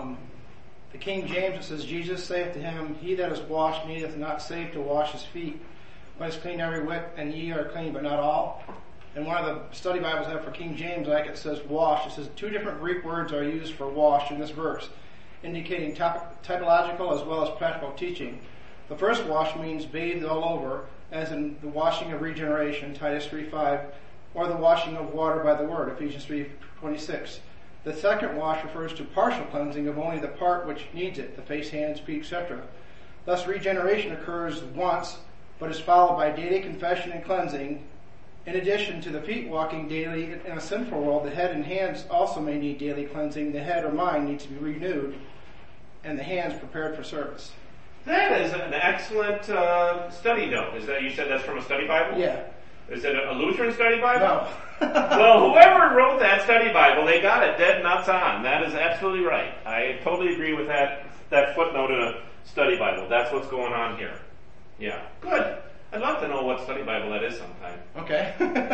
the King James, it says, Jesus saith to him, he that is washed needeth not save to wash his feet, but is clean every whit, and ye are clean, but not all. And one of the study Bibles I have for King James, like it says wash. It says two different Greek words are used for wash in this verse, indicating typological as well as practical teaching. The first wash means bathed all over, as in the washing of regeneration, Titus 3:5, or the washing of water by the word, Ephesians 3:26. The second wash refers to partial cleansing of only the part which needs it, the face, hands, feet, etc. Thus regeneration occurs once, but is followed by daily confession and cleansing. In addition to the feet walking daily in a sinful world, the head and hands also may need daily cleansing. The head or mind needs to be renewed, and the hands prepared for service. That is an excellent study note. Is that, you said that's from a study Bible? Yeah. Is it a Lutheran study Bible? No. Well, whoever wrote that study Bible, they got it dead nuts on. That is absolutely right. I totally agree with that footnote in a study Bible. That's what's going on here. Yeah. Good. I'd love to know what study Bible that is sometime. Okay.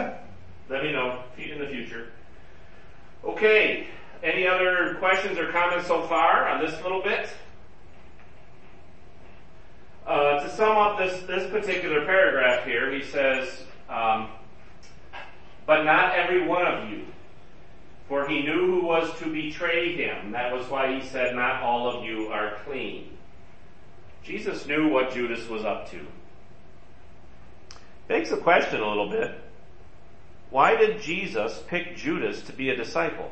Let me know in the future. Okay. Any other questions or comments so far on this little bit? To sum up this particular paragraph here, he says, but not every one of you. For he knew who was to betray him. That was why he said, not all of you are clean. Jesus knew what Judas was up to. Begs the question a little bit. Why did Jesus pick Judas to be a disciple?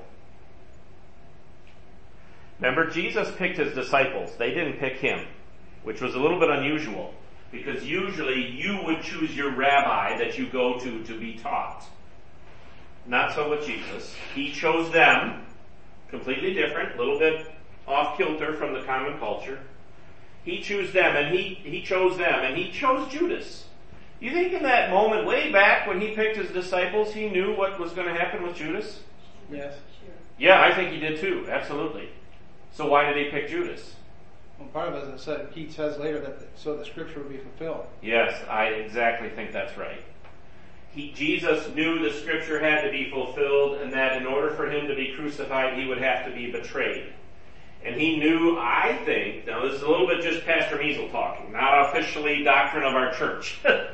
Remember, Jesus picked his disciples. They didn't pick him, which was a little bit unusual, because usually you would choose your rabbi that you go to be taught. Not so with Jesus. He chose them, completely different, a little bit off kilter from the common culture. He chose them, and he chose them, and he chose Judas. You think in that moment, way back when he picked his disciples, he knew what was going to happen with Judas? Yes. Yeah, I think he did too, absolutely. So why did he pick Judas? Well, part of it is that he says later that so the scripture would be fulfilled. Yes, I exactly think that's right. Jesus knew the scripture had to be fulfilled, and that in order for him to be crucified, he would have to be betrayed. And he knew, I think, now this is a little bit just Pastor Measle talking, not officially doctrine of our church.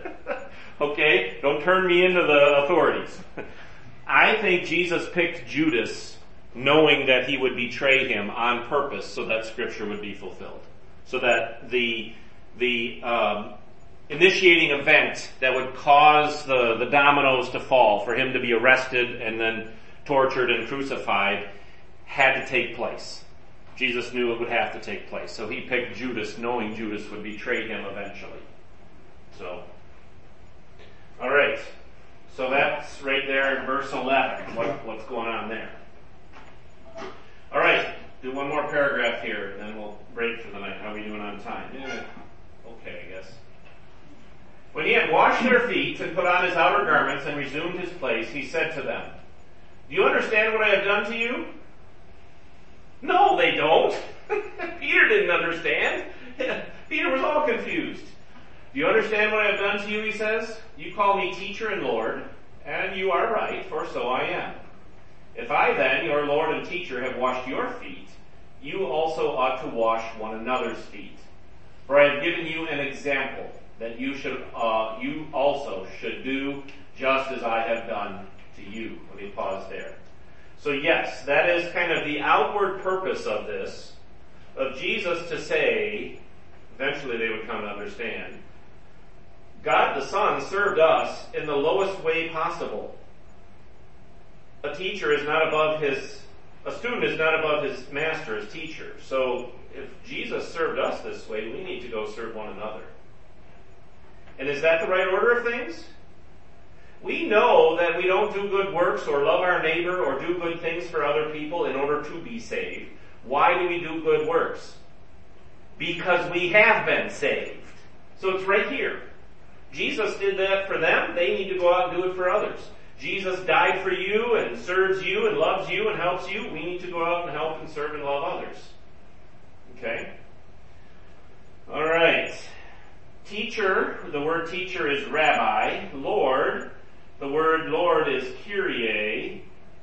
Okay? Don't turn me into the authorities. I think Jesus picked Judas knowing that he would betray him on purpose so that scripture would be fulfilled. So that the initiating event that would cause the dominoes to fall, for him to be arrested and then tortured and crucified, had to take place. Jesus knew it would have to take place. So he picked Judas, knowing Judas would betray him eventually. So, alright. So that's right there in verse 11. What's going on there? Alright, do one more paragraph here, and then we'll break for the night. How are we doing on time? Yeah. Okay, I guess. When he had washed their feet and put on his outer garments and resumed his place, he said to them, "Do you understand what I have done to you?" No, they don't. Peter didn't understand. Peter was all confused. "Do you understand what I have done to you?" he says. "You call me teacher and Lord, and you are right, for so I am. If I then, your Lord and teacher, have washed your feet, you also ought to wash one another's feet. For I have given you an example, that you also should do just as I have done to you." Let me pause there. So yes, that is kind of the outward purpose of this, of Jesus to say, eventually they would come to understand, God the Son served us in the lowest way possible. A student is not above his master, his teacher. So if Jesus served us this way, we need to go serve one another. And is that the right order of things? We know that we don't do good works or love our neighbor or do good things for other people in order to be saved. Why do we do good works? Because we have been saved. So it's right here. Jesus did that for them. They need to go out and do it for others. Jesus died for you and serves you and loves you and helps you. We need to go out and help and serve and love others. Okay? All right. Teacher, the word teacher is rabbi. Lord, the word Lord is Kyrie.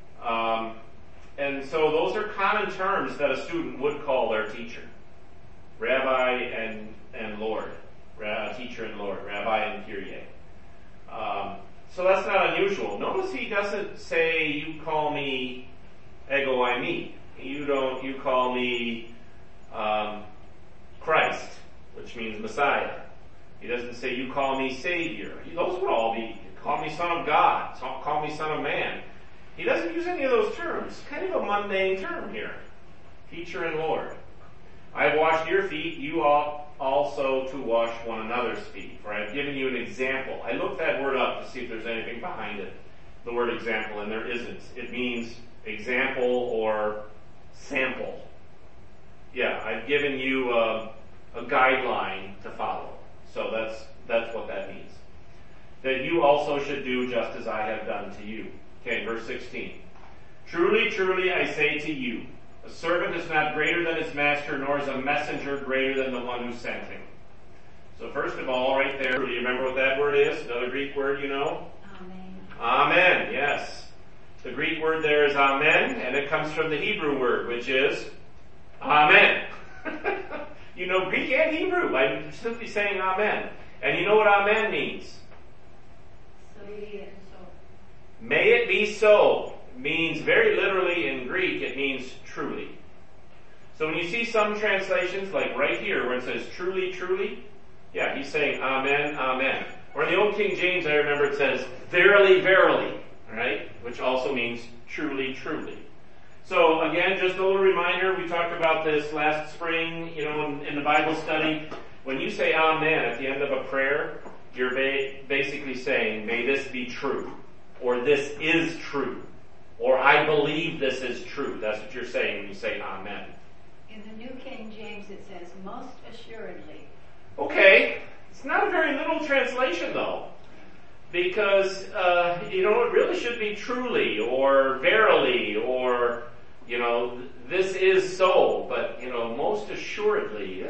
And so those are common terms that a student would call their teacher. Rabbi and Lord. Teacher and Lord. Rabbi and Kyrie. So that's not unusual. Notice he doesn't say, "You call me ego eimi." You call me Christ, which means Messiah. He doesn't say, "You call me Savior." Those would all be, "Call me Son of God," "Call me Son of Man." He doesn't use any of those terms. Kind of a mundane term here. Teacher and Lord. "I have washed your feet, you ought also to wash one another's feet. For I have given you an example." I looked that word up to see if there's anything behind it, the word example, and there isn't. It means example or sample. Yeah, I've given you a guideline to follow. So that's what that means. That you also should do just as I have done to you. Okay, verse 16. "Truly, truly, I say to you, a servant is not greater than his master, nor is a messenger greater than the one who sent him." So first of all, right there, do you remember what that word is? Another Greek word you know? Amen. Amen, yes. The Greek word there is amen, and it comes from the Hebrew word, which is amen. You know Greek and Hebrew by simply saying amen. And you know what amen means? So be it. So. May it be so. means very literally in Greek, it means truly. So when you see some translations, like right here where it says truly, truly, yeah, he's saying amen, amen. Or in the Old King James, I remember it says verily, verily, right? Which also means truly, truly. So again, just a little reminder, we talked about this last spring, in the Bible study. When you say amen at the end of a prayer, you're basically saying, may this be true, or this is true, or I believe this is true. That's what you're saying when you say amen. In the New King James it says, most assuredly. Okay, it's not a very literal translation though, because, it really should be truly, or verily, or, this is so, but, most assuredly,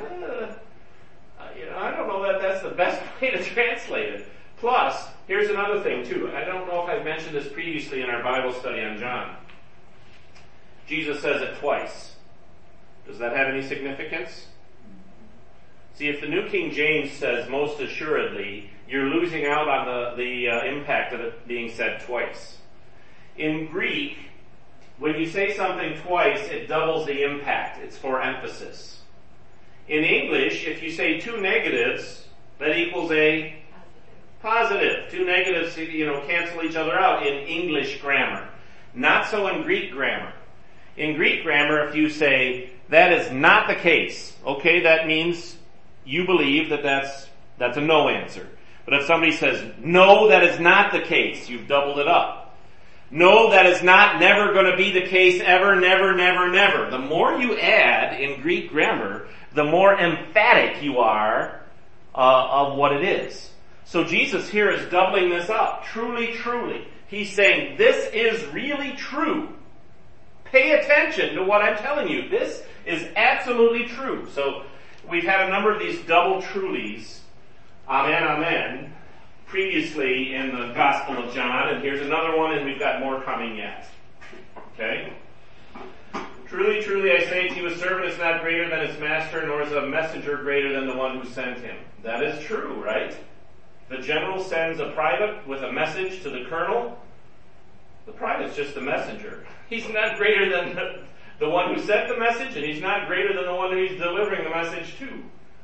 I don't know that that's the best way to translate it. Plus, here's another thing too. I don't know if I mentioned this previously in our Bible study on John. Jesus says it twice. Does that have any significance? See, if the New King James says most assuredly, you're losing out on the impact of it being said twice. In Greek, when you say something twice, it doubles the impact. It's for emphasis. In English, if you say two negatives, that equals a positive. Two negatives, cancel each other out in English grammar. Not so in Greek grammar. In Greek grammar, if you say, that is not the case, okay, that means you believe that that's a no answer. But if somebody says, no, that is not the case, you've doubled it up. No, that is never going to be the case ever, never, never, never. The more you add in Greek grammar, the more emphatic you are of what it is. So Jesus here is doubling this up. Truly, truly. He's saying, this is really true. Pay attention to what I'm telling you. This is absolutely true. So we've had a number of these double trulies, amen, amen, previously in the Gospel of John, and here's another one, and we've got more coming yet. Okay? Truly, truly, I say to you, a servant is not greater than his master, nor is a messenger greater than the one who sent him. That is true, right? The general sends a private with a message to the colonel. The private's just the messenger. He's not greater than the one who sent the message, and he's not greater than the one who he's delivering the message to.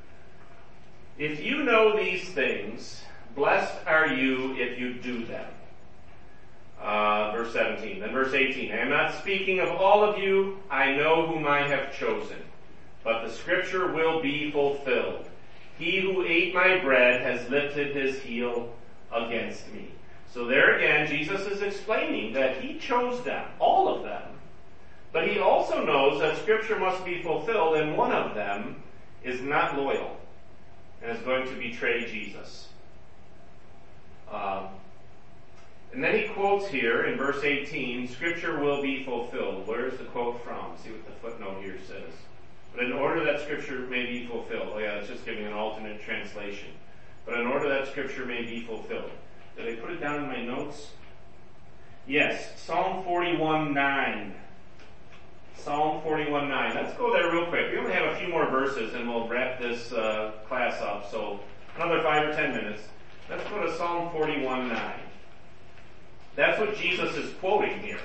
If you know these things, blessed are you if you do them. Verse 17. Then verse 18. I am not speaking of all of you. I know whom I have chosen. But the scripture will be fulfilled. He who ate my bread has lifted his heel against me. So there again, Jesus is explaining that he chose them, all of them. But he also knows that scripture must be fulfilled, and one of them is not loyal and is going to betray Jesus. And then he quotes here in verse 18, scripture will be fulfilled. Where's the quote from? See what the footnote here says. But in order that scripture may be fulfilled. Oh yeah, it's just giving an alternate translation. But in order that scripture may be fulfilled. Did I put it down in my notes? Yes, Psalm 41:9. Psalm 41:9. Let's go there real quick. We only have a few more verses and we'll wrap this class up. So another 5 or 10 minutes. Let's go to Psalm 41:9. That's what Jesus is quoting here.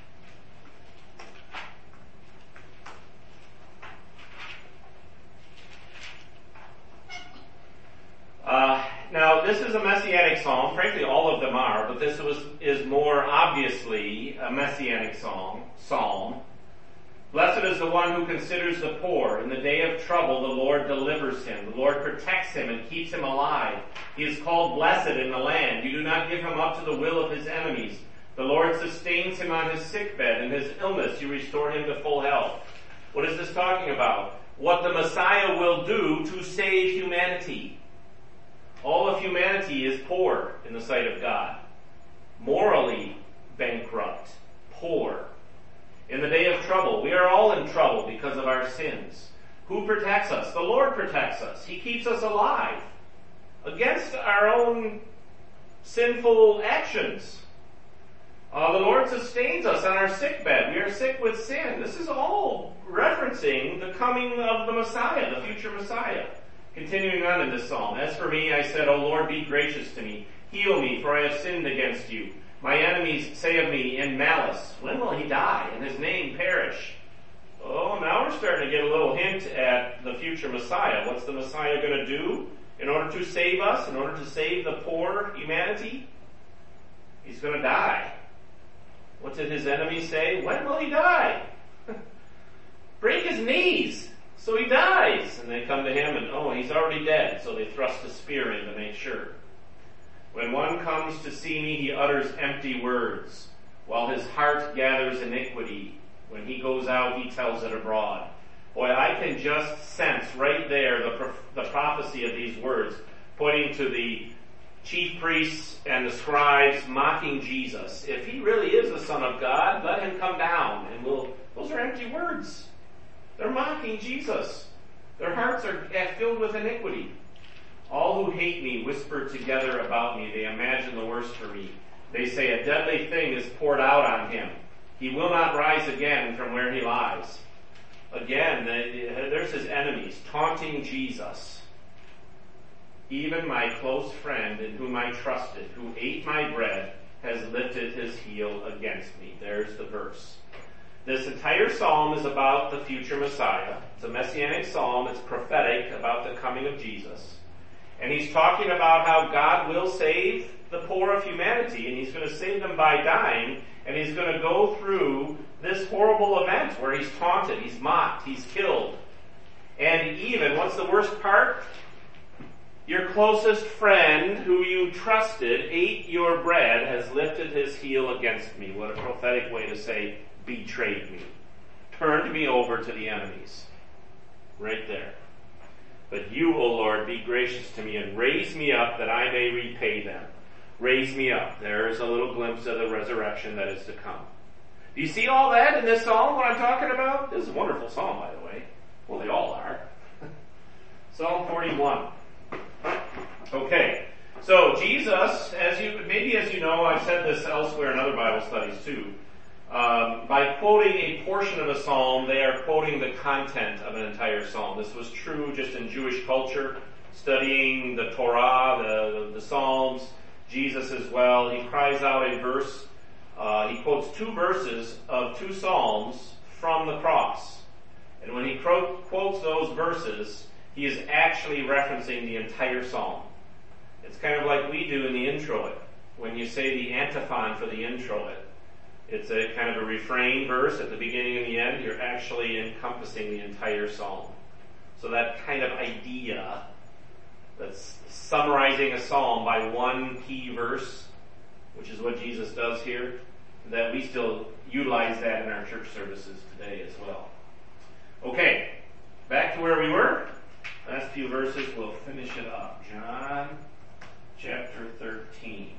Now, this is a messianic psalm. Frankly, all of them are, but this is more obviously a messianic psalm. Blessed is the one who considers the poor. In the day of trouble, the Lord delivers him. The Lord protects him and keeps him alive. He is called blessed in the land. You do not give him up to the will of his enemies. The Lord sustains him on his sickbed. In his illness, you restore him to full health. What is this talking about? What the Messiah will do to save humanity. All of humanity is poor in the sight of God. Morally bankrupt. Poor. In the day of trouble, we are all in trouble because of our sins. Who protects us? The Lord protects us. He keeps us alive against our own sinful actions. The Lord sustains us on our sickbed. We are sick with sin. This is all referencing the coming of the Messiah, the future Messiah. Continuing on in this psalm. As for me, I said, O Lord, be gracious to me. Heal me, for I have sinned against you. My enemies say of me in malice, when will he die and his name perish? Oh, now we're starting to get a little hint at the future Messiah. What's the Messiah going to do in order to save us, in order to save the poor humanity? He's going to die. What did his enemies say? When will he die? Break his knees so he dies. And they come to him and, oh, he's already dead. So they thrust a spear in to make sure. When one comes to see me, he utters empty words, while his heart gathers iniquity. When he goes out, he tells it abroad. Boy, I can just sense right there the prophecy of these words, pointing to the chief priests and the scribes mocking Jesus. If he really is the Son of God, let him come down. And those are empty words. They're mocking Jesus. Their hearts are filled with iniquity. All who hate me whisper together about me. They imagine the worst for me. They say a deadly thing is poured out on him. He will not rise again from where he lies. Again, there's his enemies taunting Jesus. Even my close friend in whom I trusted, who ate my bread, has lifted his heel against me. There's the verse. This entire psalm is about the future Messiah. It's a messianic psalm. It's prophetic about the coming of Jesus. And he's talking about how God will save the poor of humanity, and he's going to save them by dying, and he's going to go through this horrible event where he's taunted, he's mocked, he's killed. And even, what's the worst part? Your closest friend who you trusted ate your bread has lifted his heel against me. What a prophetic way to say, betrayed me. Turned me over to the enemies. Right there. But you, O Lord, be gracious to me and raise me up that I may repay them. Raise me up. There is a little glimpse of the resurrection that is to come. Do you see all that in this psalm, what I'm talking about? This is a wonderful psalm, by the way. Well, they all are. Psalm 41. Okay. So, Jesus, as you know, I've said this elsewhere in other Bible studies too. By quoting a portion of a psalm, they are quoting the content of an entire psalm. This was true just in Jewish culture, studying the Torah, the Psalms, Jesus as well. He cries out a verse. He quotes two verses of two psalms from the cross. And when he quotes those verses, he is actually referencing the entire psalm. It's kind of like we do in the introit. When you say the antiphon for the introit, it's a kind of a refrain verse at the beginning and the end. You're actually encompassing the entire psalm. So that kind of idea that's summarizing a psalm by one key verse, which is what Jesus does here, that we still utilize that in our church services today as well. Okay, back to where we were. Last few verses, we'll finish it up. John chapter 13.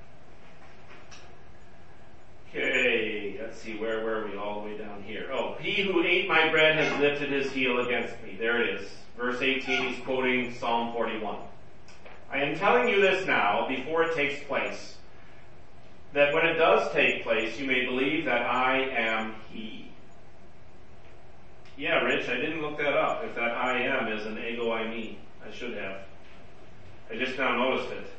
Okay, let's see, where were we? All the way down here. Oh, he who ate my bread has lifted his heel against me. There it is. Verse 18, he's quoting Psalm 41. I am telling you this now, before it takes place, that when it does take place, you may believe that I am he. Yeah, Rich, I didn't look that up. If that I am is an ego I me. I should have. I just now noticed it.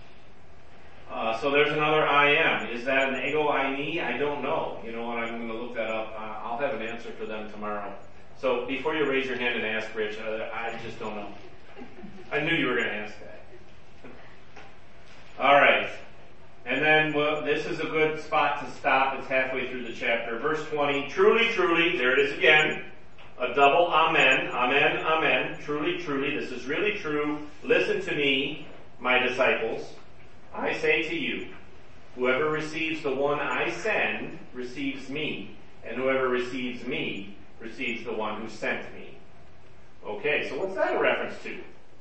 So there's another I am. Is that an ego I me? I don't know. You know what? I'm going to look that up. I'll have an answer for them tomorrow. So before you raise your hand and ask Rich, I just don't know. I knew you were going to ask that. All right. And then this is a good spot to stop. It's halfway through the chapter. Verse 20. Truly, truly. There it is again. A double amen. Amen, amen. Truly, truly. This is really true. Listen to me, my disciples. I say to you, whoever receives the one I send receives me, and whoever receives me receives the one who sent me. Okay, so what's that a reference to?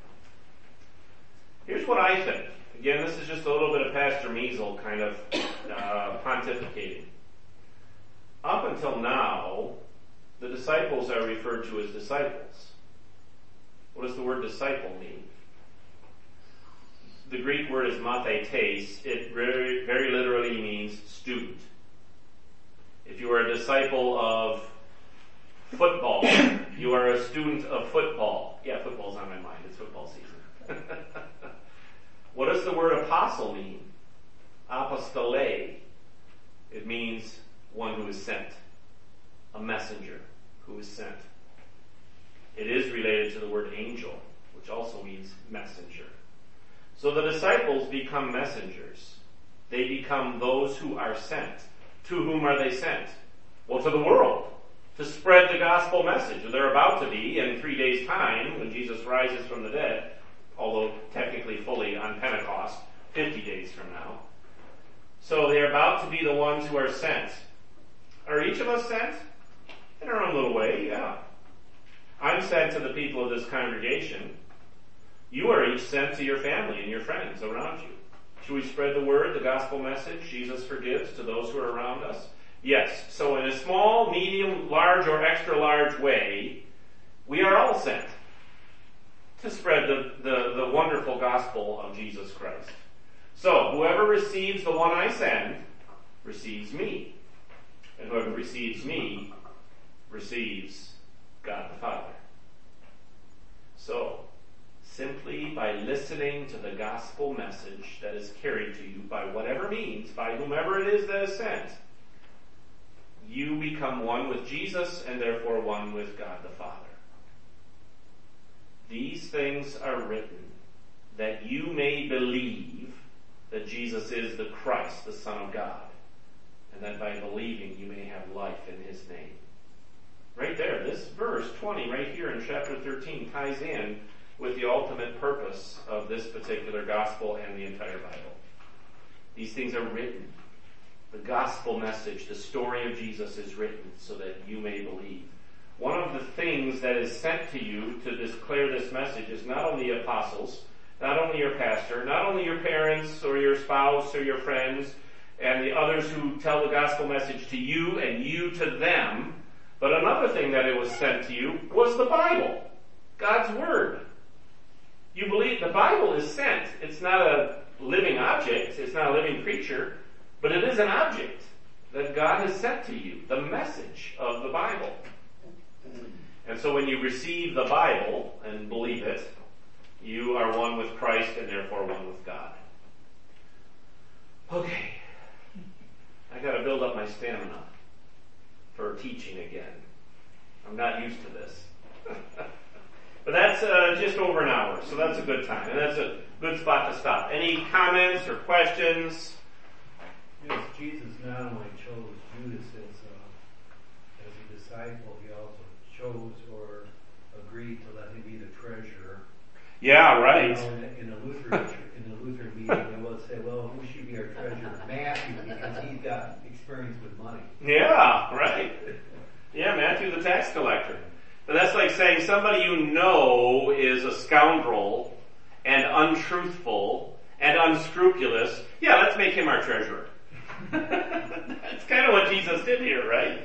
Here's what I think. Again, this is just a little bit of Pastor Measle kind of pontificating. Up until now, the disciples are referred to as disciples. What does the word disciple mean? The Greek word is mathetes. It very, very literally means student. If you are a disciple of football, you are a student of football. Yeah, football's on my mind. It's football season. What does the word apostle mean? Apostole, it means one who is sent. A messenger who is sent. It is related to the word angel, which also means messenger. So the disciples become messengers. They become those who are sent. To whom are they sent? Well, to the world. To spread the gospel message. They're about to be in 3 days' time when Jesus rises from the dead, although technically fully on Pentecost, 50 days from now. So they're about to be the ones who are sent. Are each of us sent? In our own little way, yeah. I'm sent to the people of this congregation. You are each sent to your family and your friends around you. Should we spread the word, the gospel message, Jesus forgives, to those who are around us? Yes. So in a small, medium, large, or extra large way, we are all sent to spread the wonderful gospel of Jesus Christ. So whoever receives the one I send receives me. And whoever receives me receives God the Father. So, simply by listening to the gospel message that is carried to you by whatever means, by whomever it is that is sent, you become one with Jesus and therefore one with God the Father. These things are written that you may believe that Jesus is the Christ, the Son of God, and that by believing you may have life in His name. Right there, this verse 20 right here in chapter 13 ties in with the ultimate purpose of this particular gospel and the entire Bible. These things are written. The gospel message, the story of Jesus is written so that you may believe. One of the things that is sent to you to declare this message is not only apostles, not only your pastor, not only your parents or your spouse or your friends and the others who tell the gospel message to you and you to them, but another thing that it was sent to you was the Bible, God's Word. You believe the Bible is sent. It's not a living object. It's not a living creature, but it is an object that God has sent to you, the message of the Bible. And so when you receive the Bible and believe it, you are one with Christ and therefore one with God. Okay. I gotta build up my stamina for teaching again. I'm not used to this. But that's just over an hour, so that's a good time. And that's a good spot to stop. Any comments or questions? Yes, Jesus not only chose Judas as a disciple, he also chose or agreed to let him be the treasurer. Yeah, right. You know, in a Lutheran meeting, they will say, well, who should be our treasurer? Matthew, because he's got experience with money. Yeah, right. Yeah, Matthew the tax collector. But that's like saying somebody you know is a scoundrel and untruthful and unscrupulous. Yeah, let's make him our treasurer. That's kind of what Jesus did here, right?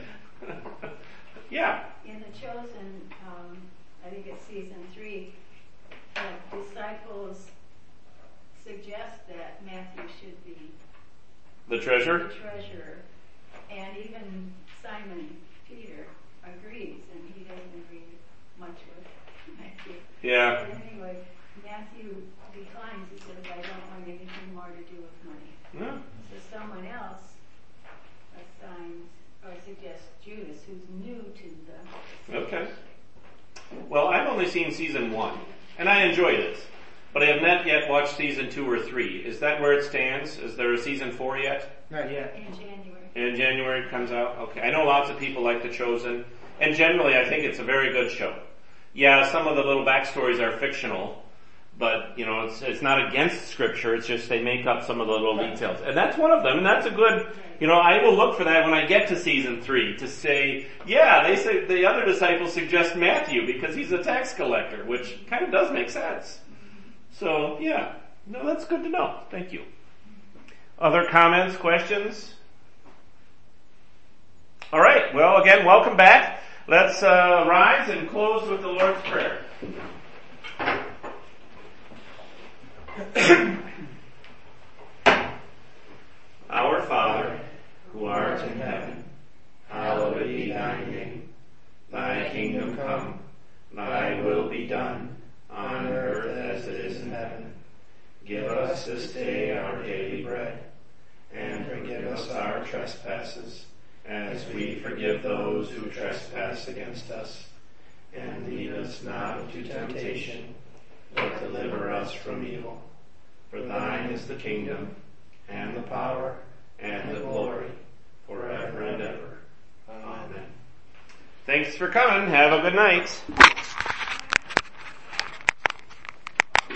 Yeah. In The Chosen, I think it's season 3, the disciples suggest that Matthew should be The treasurer? the treasurer. And even Simon Peter agrees, and he doesn't agree much with Matthew. Yeah. But anyway, Matthew declines. He says, I don't want anything more to do with money. Yeah. So someone else assigns or suggests Judas, who's new to the... Okay. Well, I've only seen season 1, and I enjoyed it. But I have not yet watched season 2 or 3. Is that where it stands? Is there a season 4 yet? Not yet. In January. In January it comes out? Okay. I know lots of people like The Chosen, and generally I think it's a very good show. Yeah, some of the little backstories are fictional, but, you know, it's not against scripture, it's just they make up some of the little details. And that's one of them, and that's a good, you know, I will look for that when I get to season 3 to say, yeah, they say the other disciples suggest Matthew because he's a tax collector, which kind of does make sense. So, yeah. No, that's good to know. Thank you. Other comments, questions? All right. Well, again, welcome back. Let's rise and close with the Lord's Prayer. Our Father, who art in heaven, hallowed be thy name. Thy kingdom come, thy will be done, on earth as it is in heaven. Give us this day our daily bread, us our trespasses, as we forgive those who trespass against us. And lead us not into temptation, but deliver us from evil. For thine is the kingdom, and the power, and the glory, forever and ever. Amen. Thanks for coming. Have a good night.